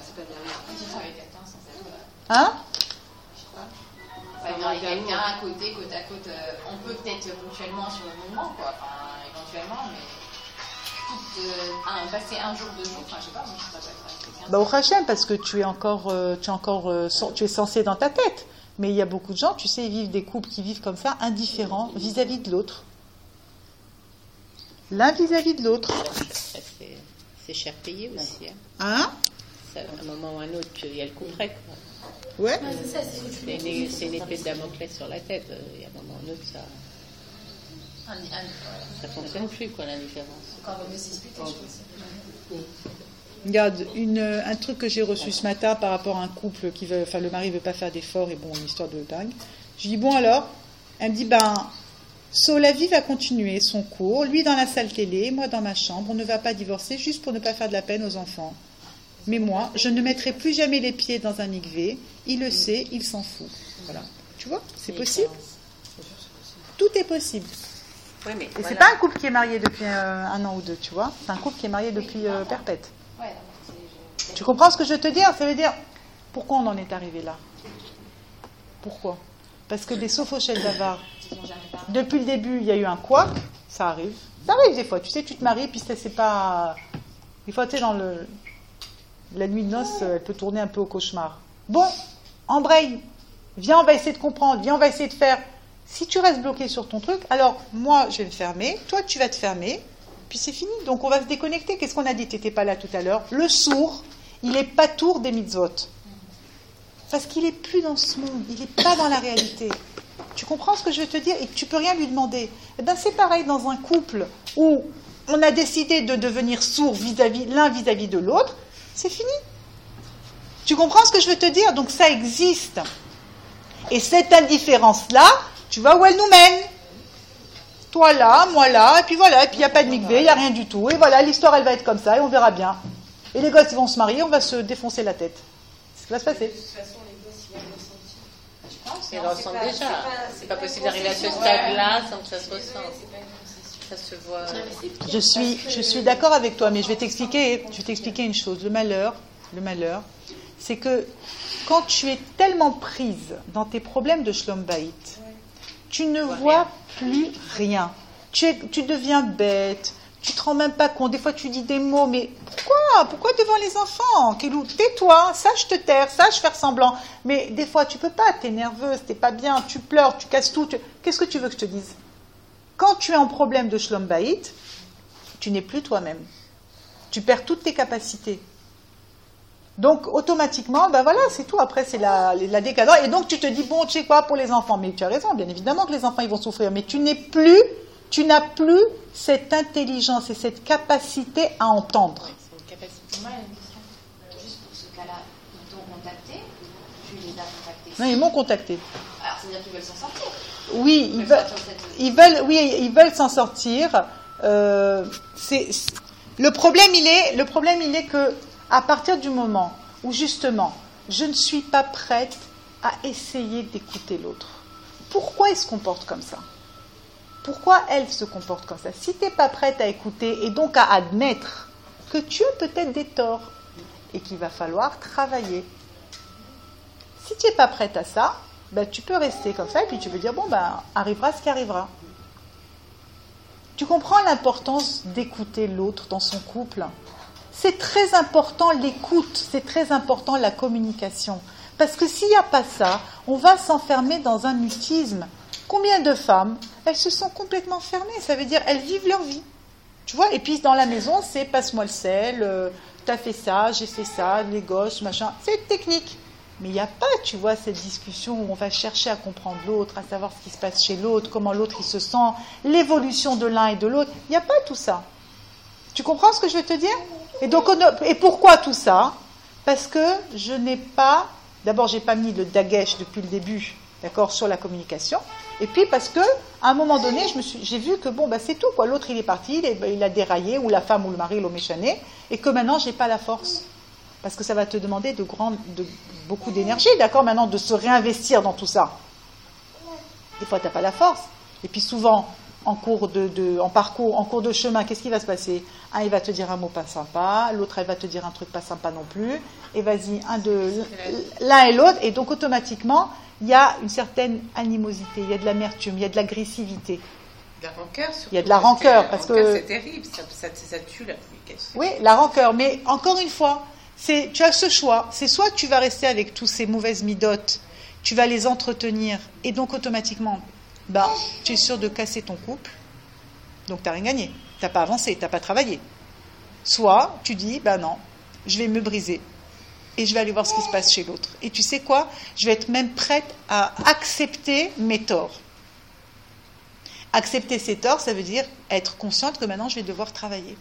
Hein? Enfin, il y a quelqu'un à côté, côte à côte, euh, on peut peut-être ponctuellement sur le moment, quoi, enfin, éventuellement, mais tout, euh, un, passer un jour, deux jours, enfin, je sais pas, moi, je sais pas quoi faire avec quelqu'un. Bah, au Hachem, parce que tu es encore, euh, tu es encore, euh, tu es censé dans ta tête. Mais il y a beaucoup de gens, tu sais, ils vivent des couples qui vivent comme ça, indifférents vis-à-vis de l'autre. L'un vis-à-vis de l'autre. C'est, c'est cher payé aussi. Hein. Hein? Ça, à un moment ou à un autre, il y a le coup près, quoi. Ouais. Ouais, c'est ça, c'est, C'est une, c'est une épée de Damoclès sur la tête. Il y a un moment ou un autre, ça Un, un, ouais. ça fonctionne plus, quoi, l'indifférence. Quand on veut s'expliquer, je pense. Regarde, une, un truc que j'ai reçu ce matin par rapport à un couple qui veut, enfin le mari veut pas faire d'efforts et bon, une histoire de dingue. Je dis bon alors, elle me dit ben, so la vie va continuer son cours, lui dans la salle télé, moi dans ma chambre, on ne va pas divorcer juste pour ne pas faire de la peine aux enfants. Mais moi, je ne mettrai plus jamais les pieds dans un mikvé, il le sait, il s'en fout. Voilà. Tu vois, c'est possible. Tout est possible. Ouais, mais Et voilà. c'est pas un couple qui est marié depuis euh, un an ou deux, tu vois. C'est un couple qui est marié depuis euh, perpète. Ouais, non, c'est, je... Tu comprends ce que je veux te dire? Ça veut dire, pourquoi on en est arrivé là? Pourquoi? Parce que des sofochel d'avare, depuis le début, il y a eu un couac, ça arrive. Ça arrive des fois, tu sais, tu te maries, puis ça, c'est pas... Des fois, tu sais, dans le... la nuit de noces, elle peut tourner un peu au cauchemar. Bon, embraye. Viens, on va essayer de comprendre. Viens, on va essayer de faire... Si tu restes bloqué sur ton truc, alors moi, je vais me fermer, toi, tu vas te fermer, puis c'est fini. Donc, on va se déconnecter. Qu'est-ce qu'on a dit? Tu n'étais pas là tout à l'heure. Le sourd, il est patour des mitzvot. Parce qu'il n'est plus dans ce monde. Il n'est pas dans la réalité. Tu comprends ce que je veux te dire? Et que tu ne peux rien lui demander. Eh bien, c'est pareil dans un couple où on a décidé de devenir sourd vis-à-vis, l'un vis-à-vis de l'autre. C'est fini. Tu comprends ce que je veux te dire? Donc, ça existe. Et cette indifférence-là, tu vois où elle nous mène. Toi là, moi là, et puis voilà, et puis il n'y a pas de mikvé, il n'y a rien du tout, et voilà, l'histoire elle va être comme ça, et on verra bien. Et les gosses ils vont se marier, on va se défoncer la tête. C'est ce qui va se passer. De toute façon, les gosses, ils vont le ressentir. Je pense, Ils non, le c'est ressentent pas- déjà. c'est pas- C'est c'est pas pas possible une d'arriver à ce concession. stade-là Ouais. sans que ça se C'est vrai, ressente. c'est pas une concession. Ça se voit. Je suis, je suis d'accord avec toi, mais je vais t'expliquer, je vais t'expliquer une chose. Le malheur, le malheur, c'est que quand tu es tellement prise dans tes problèmes de shlom bayit, tu ne vois plus rien. Tu, es- tu deviens bête, tu te rends même pas compte. Des fois, tu dis des mots, mais pourquoi? Pourquoi devant les enfants? Kelou, tais-toi, sache te taire, sache faire semblant. Mais des fois, tu peux pas, t'es nerveuse, t'es pas bien, tu pleures, tu casses tout. tu- Qu'est-ce que tu veux que je te dise? Quand tu es en problème de shlom bayit, tu n'es plus toi-même. Tu perds toutes tes capacités. Donc, automatiquement, ben voilà, c'est tout. Après, c'est la, la décadence. Et donc, tu te dis, bon, tu sais quoi, pour les enfants. Mais tu as raison, bien évidemment que les enfants, ils vont souffrir. Mais tu n'es plus, tu n'as plus cette intelligence et cette capacité à entendre. C'est une capacité. Moi, j'ai une question. Juste pour ce cas-là, ils t'ont contacté? Tu les as contactés? Non, ils m'ont contacté. Alors, c'est-à-dire qu'ils veulent s'en sortir. Oui, ils Ils veulent, veulent sortir de cette- ils veulent, oui, ils veulent s'en sortir. Euh, c'est, c'est- le problème, il est, le problème, il est que, à partir du moment où, justement, je ne suis pas prête à essayer d'écouter l'autre, pourquoi il se comporte comme ça? pourquoi elle se comporte comme ça. Si tu n'es pas prête à écouter et donc à admettre que tu as peut-être des torts et qu'il va falloir travailler. Si tu n'es pas prête à ça, ben, tu peux rester comme ça et puis tu peux dire, bon, ben, arrivera ce qui arrivera. Tu comprends l'importance d'écouter l'autre dans son couple? C'est très important l'écoute, c'est très important la communication. Parce que s'il n'y a pas ça, on va s'enfermer dans un mutisme. Combien de femmes, elles se sont complètement fermées? Ça veut dire, elles vivent leur vie. Tu vois? Et puis dans la maison, c'est passe-moi le sel, euh, t'as fait ça, j'ai fait ça, les gosses, machin. C'est une technique. Mais il n'y a pas, tu vois, cette discussion où on va chercher à comprendre l'autre, à savoir ce qui se passe chez l'autre, comment l'autre il se sent, l'évolution de l'un et de l'autre. Il n'y a pas tout ça. Tu comprends ce que je veux te dire? Et donc, on a, et pourquoi tout ça? Parce que je n'ai pas, d'abord, j'ai pas mis le dagesh depuis le début, d'accord, sur la communication. Et puis parce que, à un moment donné, je me suis, j'ai vu que bon, bah c'est tout, quoi. L'autre il est parti, il, est, il a déraillé, ou la femme ou le mari l'ont méchané, et que maintenant j'ai pas la force. Parce que ça va te demander de grande, de, beaucoup d'énergie, d'accord, maintenant, de se réinvestir dans tout ça. Des fois, tu n'as pas la force. Et puis souvent, en cours de, de, en parcours, en cours de chemin, qu'est-ce qui va se passer? Un, il va te dire un mot pas sympa, l'autre, elle va te dire un truc pas sympa non plus, et vas-y, un de l'un et l'autre, et donc automatiquement, il y a une certaine animosité, il y a de l'amertume, il y a de l'agressivité. De la rancœur, surtout. Il y a de la rancœur, parce que... C'est terrible, ça, ça, ça tue la communication. Oui, la rancœur, mais encore une fois, c'est, tu as ce choix. C'est soit tu vas rester avec tous ces mauvaises midotes, tu vas les entretenir, et donc automatiquement, bah, tu es sûr de casser ton couple, donc tu n'as rien gagné, tu n'as pas avancé, tu n'as pas travaillé. Soit tu dis, bah non, je vais me briser, et je vais aller voir ce qui se passe chez l'autre. Et tu sais quoi? Je vais être même prête à accepter mes torts. Accepter ses torts, ça veut dire être consciente que maintenant je vais devoir travailler.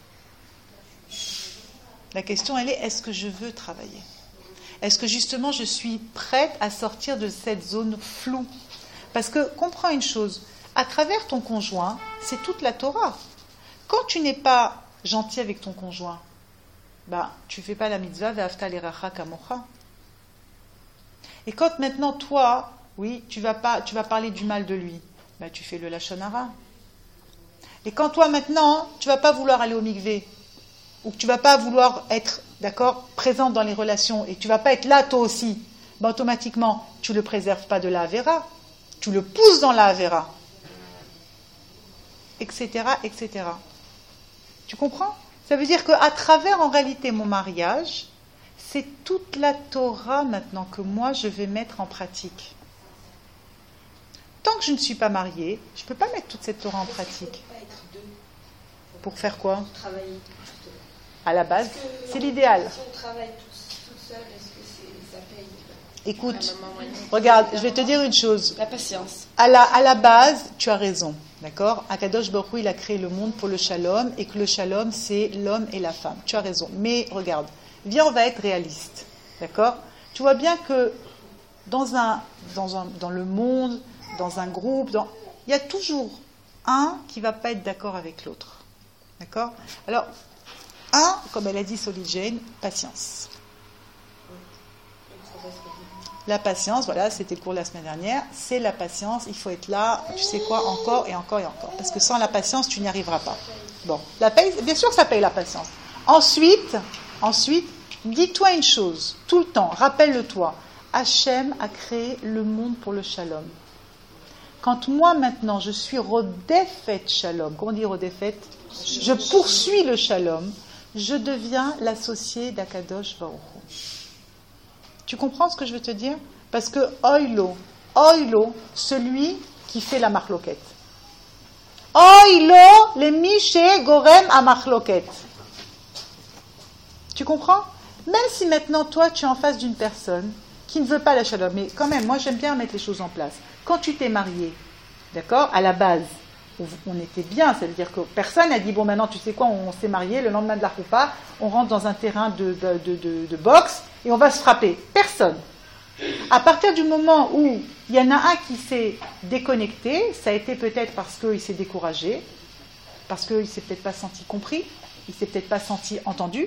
La question, elle est, est-ce que je veux travailler? Est-ce que justement je suis prête à sortir de cette zone floue? Parce que, comprends une chose, à travers ton conjoint, c'est toute la Torah. Quand tu n'es pas gentil avec ton conjoint, bah, tu ne fais pas la mitzvah, ve'afta l'iracha kamocha. Et quand maintenant, toi, oui, tu vas, pas, tu vas parler du mal de lui, bah, tu fais le lachon hara. Et quand toi, maintenant, tu ne vas pas vouloir aller au mikvé, ou que tu ne vas pas vouloir être, d'accord, présente dans les relations, et que tu ne vas pas être là, toi aussi, bah, automatiquement, tu ne le préserves pas de la Avera, tu le pousses dans la Avera, et cetera, et cetera. Tu comprends? Ça veut dire qu'à travers, en réalité, mon mariage, c'est toute la Torah maintenant que moi, je vais mettre en pratique. Tant que je ne suis pas mariée, je ne peux pas mettre toute cette Torah en pratique. Pour faire quoi? À la base, c'est l'idéal. Si on travaille tout seul, est-ce que c'est, ça paye? Écoute, regarde, je vais te dire une chose. La patience. À la, à la base, tu as raison, d'accord? Akadosh Baruch Hu, il a créé le monde pour le shalom, et que le shalom, c'est l'homme et la femme. Tu as raison. Mais regarde, viens, on va être réaliste, d'accord? Tu vois bien que dans, un, dans, un, dans le monde, dans un groupe, dans, il y a toujours un qui ne va pas être d'accord avec l'autre, d'accord? Alors, un, comme elle a dit Solid Jane, patience. La patience, voilà, c'était le cours la semaine dernière, c'est la patience, il faut être là, tu sais quoi, encore et encore et encore. Parce que sans la patience, tu n'y arriveras pas. Bon, la paye, bien sûr que ça paye la patience. Ensuite, ensuite, dis-toi une chose, tout le temps, rappelle-le-toi, Hachem a créé le monde pour le shalom. Quand moi maintenant, je suis rodefet shalom, comment on dit rodefet? Je poursuis le shalom, je deviens l'associé d'Akadosh Baruch Hu. Tu comprends ce que je veux te dire? Parce que oilo, oilo, celui qui fait la marloquette. Oilo, le miché gorem à marloquette. Tu comprends? Même si maintenant, toi, tu es en face d'une personne qui ne veut pas la shalom, mais quand même, moi, j'aime bien mettre les choses en place. Quand tu t'es marié, d'accord, à la base, on était bien, ça veut dire que personne n'a dit, bon, maintenant, tu sais quoi, on s'est marié, le lendemain de la choupa, on rentre dans un terrain de, de, de, de, de boxe et on va se frapper. Personne. À partir du moment où il y en a un qui s'est déconnecté, ça a été peut-être parce qu'il s'est découragé, parce qu'il ne s'est peut-être pas senti compris, il ne s'est peut-être pas senti entendu.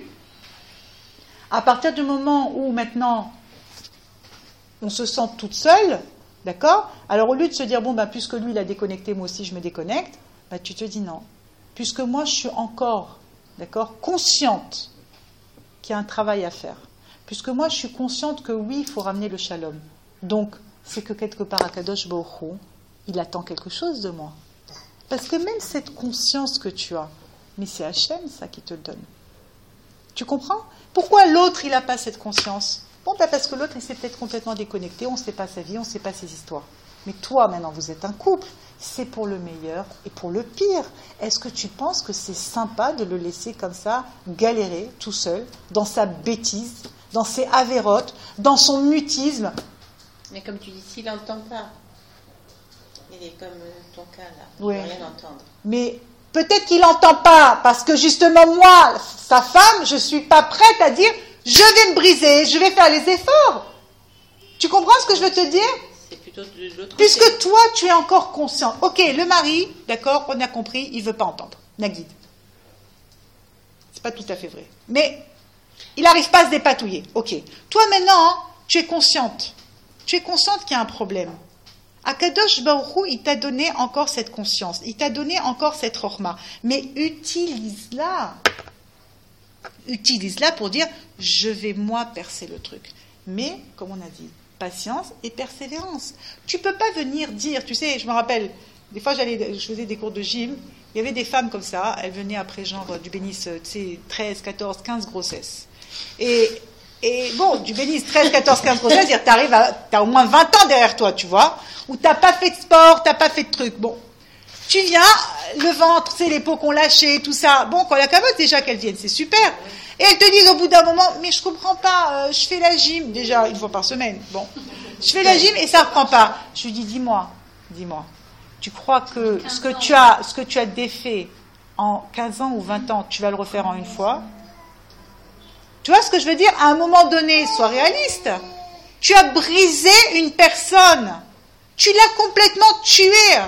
À partir du moment où maintenant on se sent toute seule, D'accord? Alors au lieu de se dire, bon, bah, puisque lui il a déconnecté, moi aussi je me déconnecte, bah, tu te dis non. Puisque moi je suis encore, d'accord, consciente qu'il y a un travail à faire. Puisque moi je suis consciente que oui, il faut ramener le shalom. Donc, c'est que quelque part, Akadosh Baruch Hu, il attend quelque chose de moi. Parce que même cette conscience que tu as, mais c'est Hachem, ça, qui te le donne. Tu comprends? Pourquoi l'autre, il n'a pas cette conscience? Bon, ben parce que l'autre, il s'est peut-être complètement déconnecté, on ne sait pas sa vie, on ne sait pas ses histoires. Mais toi, maintenant, vous êtes un couple, c'est pour le meilleur et pour le pire. Est-ce que tu penses que c'est sympa de le laisser comme ça, galérer, tout seul, dans sa bêtise, dans ses avérotes, dans son mutisme? Mais comme tu dis, s'il n'entend pas, il est comme ton cas là, il Oui. ne veut rien entendre. Mais peut-être qu'il n'entend pas, parce que justement, moi, sa femme, je ne suis pas prête à dire « je vais me briser, je vais faire les efforts ». Tu comprends ce que je veux te dire? C'est plutôt de l'autre Puisque côté. toi, tu es encore conscient. Ok, le mari, d'accord, on a compris, il ne veut pas entendre. Naguide. C'est pas tout à fait vrai. Mais il n'arrive pas à se dépatouiller. Ok. Toi, maintenant, tu es consciente. Tu es consciente qu'il y a un problème. Akadosh Baruch Hu, il t'a donné encore cette conscience. Il t'a donné encore cette rochma. Mais utilise-la. Utilise-la pour dire, je vais moi percer le truc. Mais, comme on a dit, patience et persévérance. Tu peux pas venir dire, tu sais, je me rappelle, des fois j'allais, je faisais des cours de gym, il y avait des femmes comme ça, elles venaient après genre du bénis, tu sais, treize, quatorze, quinze grossesses. Et, et bon, du bénis treize, quatorze, quinze grossesses, c'est-à-dire t'arrives à, t'as au moins vingt ans derrière toi, tu vois, où t'as pas fait de sport, t'as pas fait de trucs. Bon, tu viens, le ventre, c'est les peaux qu'on lâchait, tout ça. Bon, quand la cavote déjà qu'elles viennent, c'est super. Et elles te disent au bout d'un moment, mais je comprends pas, euh, je fais la gym, déjà une fois par semaine, bon. Je fais la gym et ça reprend pas. Je lui dis, dis-moi, dis-moi, tu crois que ce que tu as, ce que tu as défait en quinze ans ou vingt ans, tu vas le refaire en une fois? Tu vois ce que je veux dire? À un moment donné, sois réaliste. Tu as brisé une personne. Tu l'as complètement tuée.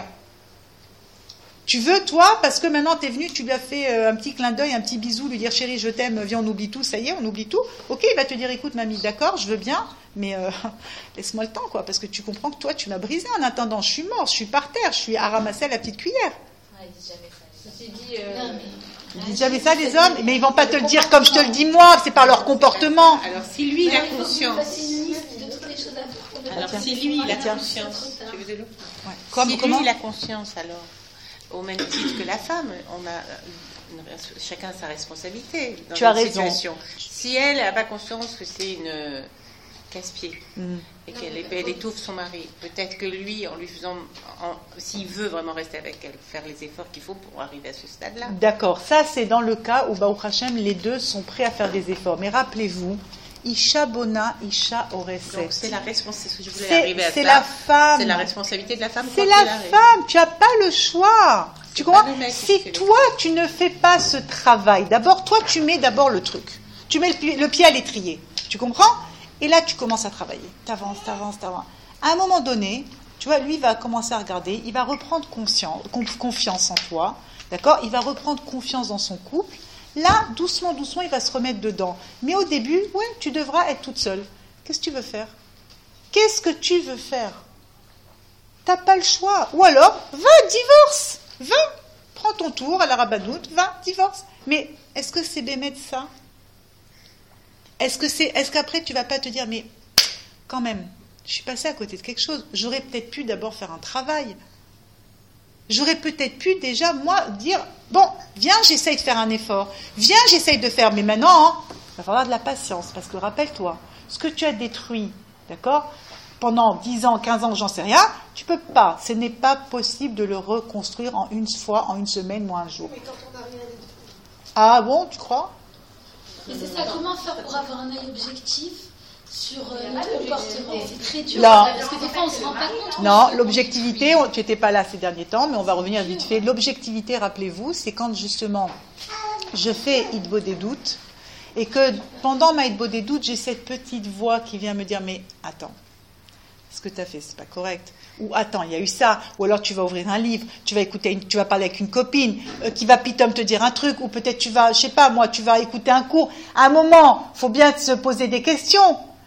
Tu veux, toi, parce que maintenant tu es venu, tu lui as fait euh, un petit clin d'œil, un petit bisou, lui dire chérie, je t'aime, viens, on oublie tout, ça y est, on oublie tout. Ok, il va te dire écoute, mamie, d'accord, je veux bien, mais euh, laisse-moi le temps, quoi, parce que tu comprends que toi, tu m'as brisé en attendant, je suis mort, je suis par terre, je suis à ramasser à la petite cuillère. Ouais, ils disent jamais ça. Ceci dit, euh, Non, mais- Ils disent jamais ça, les hommes, mais ils vont pas te le dire comme je te le dis moi, c'est par leur comportement. Alors si lui, il a Il faut que vous conscience. fassiez une liste de toutes les choses à faire. Alors tiens. si lui, il a Tiens. conscience. Tu veux de l'eau? Ouais. Comme, si comment lui, il a conscience, alors, au même titre que la femme, on a une- chacun sa responsabilité dans Tu une as raison. situation. Si elle n'a pas conscience que c'est une euh, casse-pied Mhm. et qu'elle est- elle étouffe son mari, peut-être que lui, en lui faisant, en- s'il veut vraiment rester avec elle, faire les efforts qu'il faut pour arriver à ce stade-là. D'accord, ça c'est dans le cas où Baruch Hashem, les deux sont prêts à faire des efforts. Mais rappelez-vous, Isha Bona, Isha Oreset. Donc c'est la responsabilité. Je voulais C'est arriver à c'est ça. la femme. C'est la responsabilité de la femme. C'est quoi la qu'il arrive. femme, tu n'as pas le choix. Tu pas comprends? le mec qui Si fait le toi, tu ne fais pas ce travail, d'abord, toi, tu mets d'abord le truc. Tu mets le pied, le pied à l'étrier. Tu comprends? Et là, tu commences à travailler. T'avances, t'avances, t'avances. À un moment donné, tu vois, lui va commencer à regarder, il va reprendre conscience, conf- confiance en toi. D'accord? Il va reprendre confiance dans son couple. Là, doucement, doucement, il va se remettre dedans. Mais au début, ouais, tu devras être toute seule. Qu'est-ce que tu veux faire? Qu'est-ce que tu veux faire? T'as pas le choix. Ou alors, va, divorce. Va, prends ton tour à la rabanoute, va, divorce. Mais est-ce que c'est bémet ça? Est-ce que c'est, est-ce qu'après tu vas pas te dire, mais quand même, je suis passée à côté de quelque chose. J'aurais peut-être pu d'abord faire un travail. J'aurais peut-être pu déjà, moi, dire, bon, viens, j'essaye de faire un effort. Viens, j'essaye de faire. Mais maintenant, hein, il va falloir de la patience. Parce que rappelle-toi, ce que tu as détruit, d'accord, pendant dix ans, quinze ans, j'en sais rien, tu peux pas. Ce n'est pas possible de le reconstruire en une fois, en une semaine ou un jour. Mais quand on a rien détruit. Ah bon, tu crois? Mais c'est ça, comment faire pour avoir un œil objectif sur euh, notre comportement? C'est très dur. Non. Parce que des fois, on se rend pas compte. Non, l'objectivité, on- tu n'étais pas là ces derniers temps, mais on va revenir vite fait. L'objectivité, rappelez-vous, c'est quand justement je fais Hitbo des doutes et que pendant ma Hitbo des doutes, j'ai cette petite voix qui vient me dire, mais attends, ce que tu as fait, c'est pas correct. Ou attends, il y a eu ça. Ou alors tu vas ouvrir un livre, tu vas écouter, une- tu vas parler avec une copine euh, qui va pitom te dire un truc, ou peut-être tu vas, je sais pas moi, tu vas écouter un cours. À un moment, faut bien se poser des questions.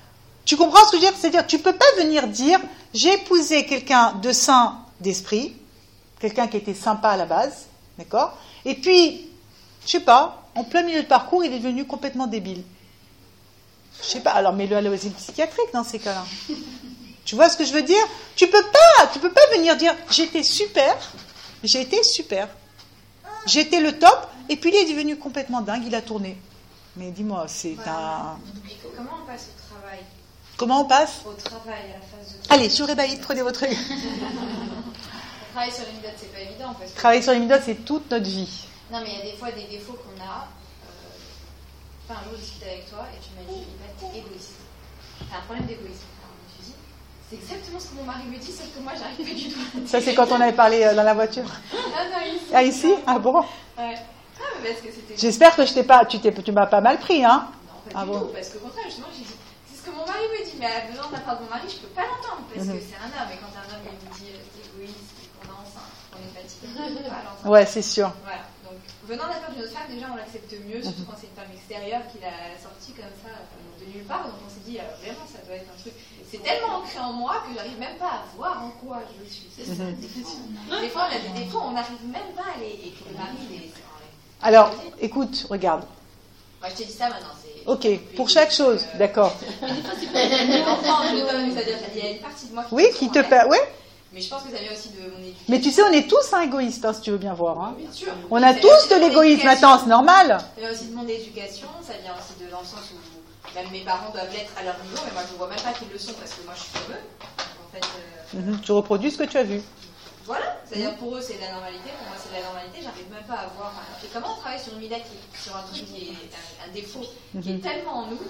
Tu comprends ce que je veux dire? C'est-à-dire, tu peux pas venir dire, j'ai épousé quelqu'un de saint d'esprit, quelqu'un qui était sympa à la base, d'accord? Et puis, je sais pas, en plein milieu de parcours, il est devenu complètement débile. Je sais pas, alors mets-le à l'asile psychiatrique dans ces cas-là. Tu vois ce que je veux dire? Tu peux pas, tu peux pas venir dire, j'étais super, j'ai été super, j'étais le top, et puis il est devenu complètement dingue, il a tourné. Mais dis-moi, c'est Voilà. un... Comment on passe au travail? Comment on passe? Au travail, à la phase de travail. Allez, sur Rébaïd, prenez votre... Travailler sur les méthodes, c'est pas évident. Parce que... Travailler sur les méthodes, c'est toute notre vie. Non, mais il y a des fois des défauts qu'on a. Euh... Enfin, un jour, je discutais avec toi et tu m'as dit, Yvette, t'es égoïste. T'as un problème d'égoïsme. Alors, je me suis dit, c'est exactement ce que mon mari me dit, sauf que moi, j'arrive pas du tout. Ça, c'est quand on avait parlé euh, dans la voiture. Ah, non, ici. Ah, ici? Ah bon? Ouais. Ah, mais parce que c'était. J'espère que je t'ai pas, tu t'es, tu m'as pas mal pris, hein? Non, pas Ah du bon. tout, parce qu'au contraire, justement, j'ai dit, c'est ce que mon mari me dit, mais venant de la part de mon mari, je peux pas l'entendre, parce Mhm. que c'est un homme, et quand un homme il me dit, euh, t'es égoïste, qu'on est enceinte, qu'on est fatigué, je peux pas l'entendre. Ouais, c'est sûr. Voilà, donc venant de la part d'une autre femme, déjà on l'accepte mieux, surtout quand c'est une femme extérieure qui l'a sortie comme ça euh, de nulle part, donc on s'est dit, euh, vraiment, ça doit être un truc. C'est tellement ancré en moi que j'arrive même pas à voir en quoi je suis. C'est ça. Des fois, on a des défauts, on n'arrive même pas à les. Et puis le mari, il est. Alors, écoute, regarde. Moi, je t'ai dit ça maintenant. C'est... Ok, pour chaque chose, euh... d'accord. L'enfant, je donne, c'est-à-dire qu'il y a une partie de moi qui. Oui, qui te perd, ouais. Mais je pense que ça vient aussi de mon éducation. Mais tu sais, on est tous hein, égoïstes, hein, si tu veux bien voir. Hein. Bien sûr. On a Ça tous vient aussi de l'égoïsme mon maintenant, c'est normal. Ça vient aussi de mon éducation, ça vient aussi de dans le sens où même mes parents doivent l'être à leur niveau, mais moi je ne vois même pas qu'ils le sont parce que moi je suis comme eux. En fait, euh, Mhm, tu reproduis ce que tu as vu. voilà, c'est-à-dire pour eux c'est de la normalité, pour moi c'est de la normalité, j'arrive même pas à voir. Enfin, et comment on travaille sur une mida qui sur un truc qui est un, un défaut qui est tellement en nous,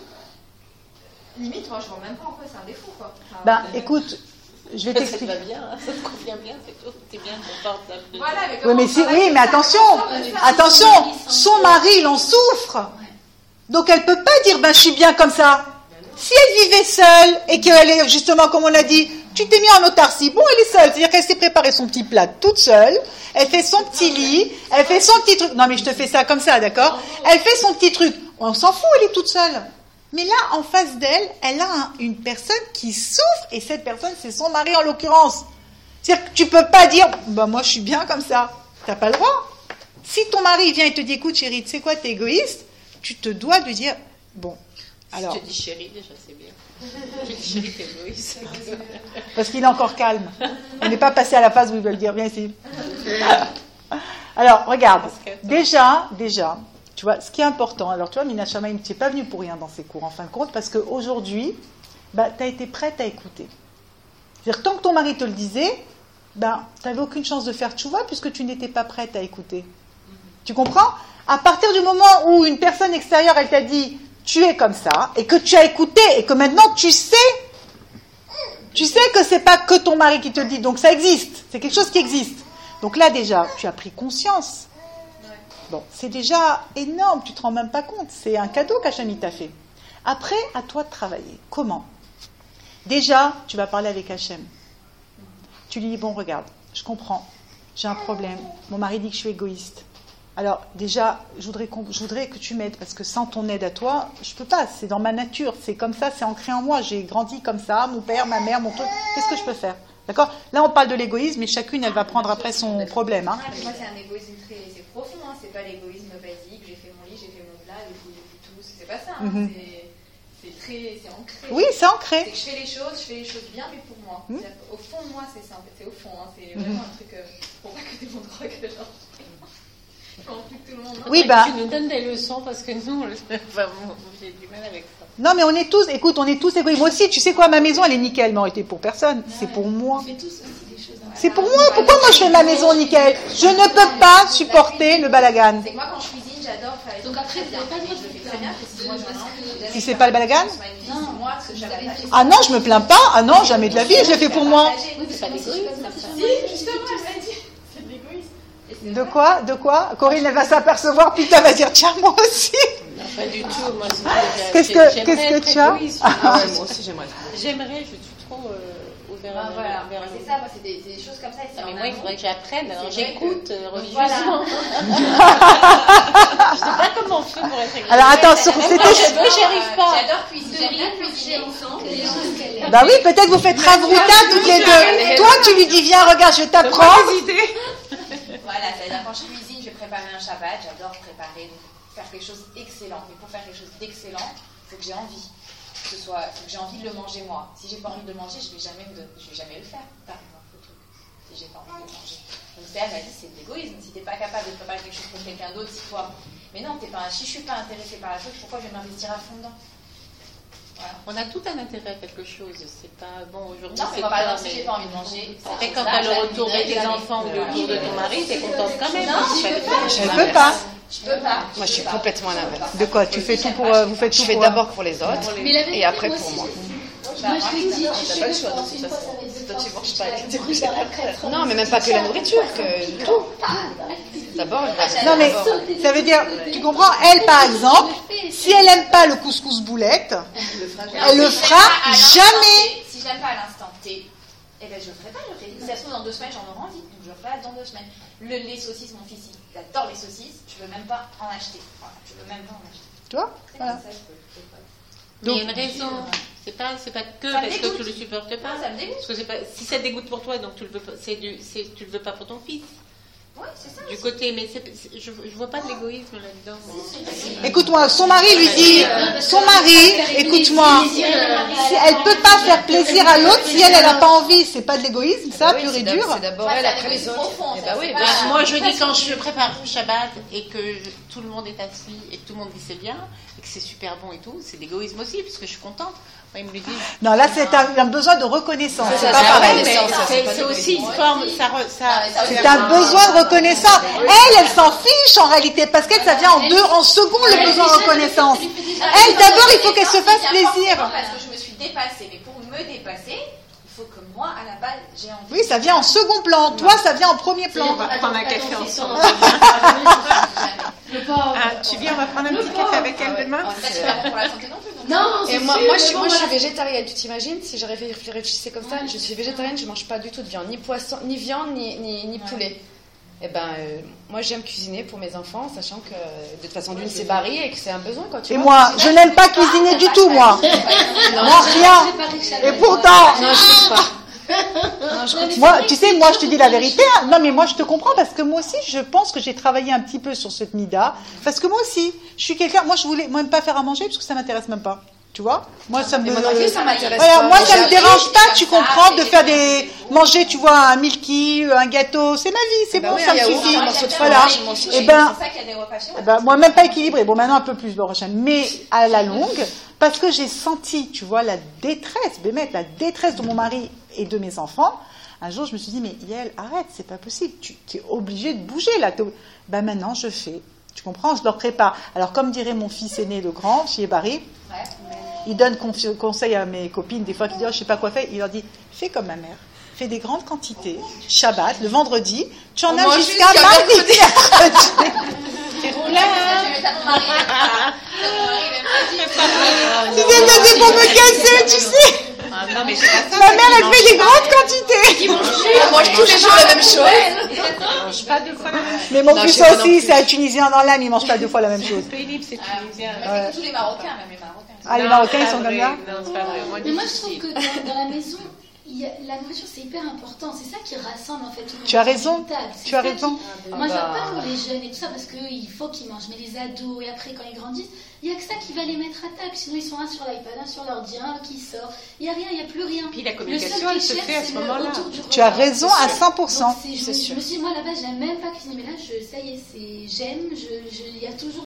limite moi je vois même pas en quoi c'est un défaut quoi. Enfin, Ben, euh, écoute, je vais Ça te t'expliquer. va bien, hein, ça te convient bien, c'est tout. T'es bien confortable. de- Voilà, mais Oui, comment mais on si, travaille oui, sur mais ça? attention, Comment on peut faire attention, son mari, il en souffre. Donc elle peut pas dire, ben je suis bien comme ça. Si elle vivait seule et qu'elle est justement, comme on l'a dit, tu t'es mis en autarcie, bon, elle est seule, c'est-à-dire qu'elle s'est préparé son petit plat toute seule, elle fait son petit lit, elle fait son petit truc. Non, mais je te fais ça comme ça, d'accord? Elle fait son petit truc. On s'en fout, elle est toute seule. Mais là, en face d'elle, elle a un- une personne qui souffre, et cette personne, c'est son mari en l'occurrence. C'est-à-dire que tu peux pas dire, bah moi je suis bien comme ça. T'as pas le droit. Si ton mari vient et te dit, écoute chérie, tu sais quoi, t'es égoïste, tu te dois de lui dire, bon, alors, Je te dis chérie, déjà c'est bien. Je dis chérie, t'es égoïste. parce qu'il est encore calme. On n'est pas passé à la phase où il veut le dire, viens ici. Alors, regarde, déjà, déjà, tu vois, ce qui est important, alors tu vois, Mina Shamaim, tu n'es pas venue pour rien dans ces cours, en fin de compte, parce qu'aujourd'hui, bah, tu as été prête à écouter. C'est-à-dire, tant que ton mari te le disait, ben, tu n'avais aucune chance de faire tchouva puisque tu n'étais pas prête à écouter. Tu comprends? À partir du moment où une personne extérieure, elle t'a dit, tu es comme ça, et que tu as écouté, et que maintenant tu sais, tu sais que c'est pas que ton mari qui te le dit, donc ça existe, c'est quelque chose qui existe. Donc là déjà, tu as pris conscience. Bon, c'est déjà énorme, tu te rends même pas compte, c'est un cadeau qu'Hachem t'a fait. Après, à toi de travailler. Comment? Déjà, tu vas parler avec Hachem. Tu lui dis, bon, regarde, je comprends, j'ai un problème, mon mari dit que je suis égoïste. Alors, déjà, je voudrais, qu'on- je voudrais que tu m'aides, parce que sans ton aide à toi, je peux pas, c'est dans ma nature, c'est comme ça, c'est ancré en moi, j'ai grandi comme ça, mon père, ma mère, mon truc, qu'est-ce que je peux faire? D'accord? Là, on parle de l'égoïsme, et chacune, elle va prendre après son problème. Hein. Ouais, mais moi, c'est un égoïsme très c'est profond, hein. C'est pas l'égoïsme basique, j'ai fait mon lit, j'ai fait mon plat, j'ai fait tout, c'est pas ça, hein. Mhm. c'est, c'est très, c'est ancré. Oui, c'est C'est ancré. que je fais les choses, je fais les choses bien, mais pour moi. Mhm. C'est-à-dire qu'au fond de moi, c'est ça, en fait, c'est au fond, hein. C'est vraiment un truc, euh, pour pas que tout le monde croie que genre, je m'en fous que tout le monde. Oui, bah, Tu nous donnes des leçons parce que nous, on le- enfin, moi, j'ai du mal avec ça. non, mais on est tous, écoute, on est tous égoïstes. Moi aussi, tu sais quoi, ma maison, elle est nickel, mais en réalité, pour personne, c'est pour moi. On fait tous aussi des choses dans la C'est pour moi, pourquoi moi je fais ma maison nickel? Je ne peux pas supporter le balagan. C'est que moi, quand je cuisine, j'adore faire les Donc trucs après, très bien. vous avez pas Et je le fais très bien, parce que moi, j'en ai envie. Si c'est pas le balagan? Non, moi, ce que j'avais pas fait. Ah non, je me plains pas, ah non, jamais de la vie, je l'ai fait pour moi. Oui, mais c'est pas l'égoïsme, ça. Si, justement, elle m'a dit, c'est de l'égoïsme. Et c'est De vrai. quoi? De quoi? Corinne, elle va s'apercevoir, puis elle va dire, tiens, moi aussi. Non, pas du tout. Moi, c'est- Qu'est-ce que- j'aimerais qu'est-ce que être tu as? égoïste. Ah ouais, moi aussi j'aimerais. J'aimerais, je suis trop euh, vers, Ah, vers- voilà, vers c'est le- ça, moi, c'est des, c'est des choses comme ça. et c'est Non, mais en moi, il amont. faudrait que j'apprenne. Alors, C'est vrai j'écoute que- euh, donc, religieusement. voilà. Je sais pas comment on fait pour être agrégée. Alors attends, sur Moi, c'était. je veux, j'y arrive pas. J'adore cuisiner, j'aime bien manger cuisiner. ensemble, que les gens se calent. Bah oui, peut-être vous faites ravrouta toutes les deux. Toi, tu lui dis viens, regarde, je vais t'apprendre. Voilà, c'est-à-dire quand je cuisine, je vais préparer un Shabbat, j'adore préparer, donc faire quelque chose d'excellent. Mais pour faire quelque chose d'excellent, il faut que j'ai envie. Que ce soit, faut que j'ai envie de le manger moi. Si j'ai pas envie de le manger, je vais jamais me don- je vais jamais le faire, par exemple, le truc. Si j'ai pas envie de le manger. Donc ça, elle m'a dit, c'est de l'égoïsme. Si t'es pas capable de préparer quelque chose pour quelqu'un d'autre, c'est toi. Mais non, t'es pas un, si je suis pas intéressée par la chose, pourquoi je vais m'investir à fond dedans? Voilà. On a tout un intérêt à quelque chose. C'est pas bon aujourd'hui. Non, mais c'est moi, par pas, exemple, si mais- j'ai pas envie de manger, Après, quand t'as le retour des enfants ou le retour de ton mari, t'es contente quand même. Non, Tu je fais peux le pas. faire. Je peux pas. je peux pas. Moi, je suis peux pas. complètement à l'inverse. De quoi? Tu fais tout pour, euh, vous faites Je tout fais pour. d'abord pour les autres Mais la vérité, et après moi pour aussi, moi. je- Bah, Moi, je moi, cuisine, t'as je pas le fais choix, le de force, toute une fois, façon. ça va être de Toi, tu force, manges je pas, vais tu coucher dans la crête, Non, mais même pas que la nourriture, que tout. D'abord, Non mais ça veut dire, tu comprends, elle par exemple, si elle aime pas le couscous boulette, elle le Si fera j'aime pas à l'instant jamais. T, Si j'aime pas à l'instant T, eh ben je le ferai pas. Je le ferai. Si ça se trouve dans deux semaines, j'en aurai envie, donc je le ferai dans deux semaines. Le, les saucisses, mon fils, il adore les saucisses. Je veux même pas en acheter. Voilà, je veux même pas en acheter. Tu vois? C'est Voilà. comme ça, je peux. je peux pas. Mais il y a une raison. C'est pas, c'est pas que Ça me parce que dégoûte. tu le supportes pas. Ça me dégoûte. Parce que c'est pas, si ça te dégoûte pour toi, donc tu le veux pas, c'est du, c'est, tu le veux pas pour ton fils. Ouais, c'est ça. Du côté, mais c'est, c'est- je, je vois pas de l'égoïsme là-dedans. moi. Écoute-moi, son mari lui dit, son mari, écoute-moi, si elle peut pas faire plaisir à l'autre, si elle, elle a pas envie, c'est pas de l'égoïsme, ça, oui, pur et c'est dur. c'est d'abord Ouais, elle, c'est après un les égoïsme autres. profond, Eh ça, bah oui, c'est bah, pas- Moi, je dis quand je prépare Shabbat et que je- tout le monde est assis et que tout le monde dit c'est bien et que c'est super bon et tout, c'est de l'égoïsme aussi parce que je suis contente. Moi, ils me le disent. Non, là, c'est un, un besoin de reconnaissance, c'est ça, pas c'est pareil. vrai, Mais ça, ça, c'est c'est, pas c'est de aussi une l'égoïsme. forme, ça, re- ça, Ah, mais ça, C'est un besoin de reconnaissance. Elle, elle s'en fiche en réalité, parce qu'elle, ça vient en deux, en second, le besoin de reconnaissance. Elle, d'abord, il faut qu'elle se fasse plaisir. Parce que je me suis dépassée, mais pour me dépasser, il faut que moi, à la base, j'ai envie. Oui, ça vient en second plan. Toi, ça vient en premier plan. On va prendre un café ensemble. Le pauvre. Ah, tu viens, on va prendre un petit café avec elle demain. Ça, c'est pas bon pour la santé non plus. donc. Non, Et c'est moi, sûr, moi, mais je suis, bon, moi, je suis voilà. végétarienne. Tu t'imagines si je réfléch- réfléchissais comme ça, je suis végétarienne, je mange pas du tout de viande, ni poisson, ni viande, ni, ni, ni poulet. Et ben, euh, moi, j'aime cuisiner pour mes enfants, sachant que euh, de toute façon, d'une c'est varié et que c'est un besoin quand tu Et vois. moi, je n'aime pas cuisiner du tout, moi. Moi, rien. Et pourtant, Non, je coupe pas. Non, je coupe moi, tu sais, moi, je te dis la vérité. hein. Non, mais moi, je te comprends parce que moi aussi, je pense que j'ai travaillé un petit peu sur cette mida. Parce que moi aussi, je suis quelqu'un. Moi, je voulais moi même pas faire à manger parce que ça m'intéresse même pas. Tu vois? Moi, ça me. Mais moi non plus, ça m'intéresse Voilà, pas. moi, Mais ça j'ai me dérange pas. Tu comprends de faire des manger, tu vois, un milky, un gâteau. C'est ma vie, c'est Bah bon, oui, ça un me yaourt, suffit. un morceau de Voilà. fromage, moi aussi, Et j'ai- ben. C'est ça qu'il y a des repas chez moi. Eh ben, moi, même pas équilibré. Bon, maintenant, un peu plus, l'an prochaine. Mais à la longue, parce que j'ai senti, tu vois, la détresse, Bémet, la détresse de mon mari et de mes enfants. Un jour, je me suis dit, mais Yael, arrête, c'est pas possible. Tu es obligé de bouger, là. T'es- Ben, maintenant, je fais. Tu comprends? Je leur prépare. Alors, comme dirait mon fils aîné, le grand, chez Barry, Ouais. il donne confi- conseil à mes copines, des fois, qui disent, oh, je sais pas quoi faire. Il leur dit, fais comme ma mère. Fais des grandes quantités. Shabbat, le vendredi. Tu en On as mange jusqu'à jusqu'à mardi. Je vais mettre à mon mari. Mon mari, il aime pas dire. Tu sais, ça, c'est pour me casser, tu sais. Ah, non, mais c'est pas ça. Ma mère, elle fait des grandes quantités. On mange tous les jours la même chose. Pas deux fois la même chose. Mais mon Non, fils je sais pas non aussi, plus. c'est un Tunisien dans l'âme, il mange pas deux fois la même chose. C'est pénible, c'est tunisien. Mais c'est comme tous les Marocains, même les Marocains. Ah, les Non, Marocains, ils c'est sont pas comme vrai. ça. Non, c'est pas vrai. Moi, Mais moi, je trouve difficile. que dans, dans la maison, il y a- la nourriture, c'est hyper important. C'est ça qui rassemble, en fait, tout le monde. Tu as raison. autour d'une table. C'est Tu as ça raison. qui- Moi, je vois pas pour les jeunes et tout ça, parce qu'il faut qu'ils mangent. Mais les ados, et après, quand ils grandissent, il n'y a que ça qui va les mettre à table. Sinon, ils sont un sur l'iPad, un sur l'ordi, un qui sort. Il n'y a rien, il n'y a plus rien. Puis la Le communication, seul elle qui se cherche, fait à ce c'est le moment-là. autour du Tu as repas. raison à cent pour cent. Donc, c'est- je, me, je me suis dit, moi, là-bas, j'aime même pas cuisiner. Mais là, je, ça y est, c'est, j'aime. Je, je, il y a toujours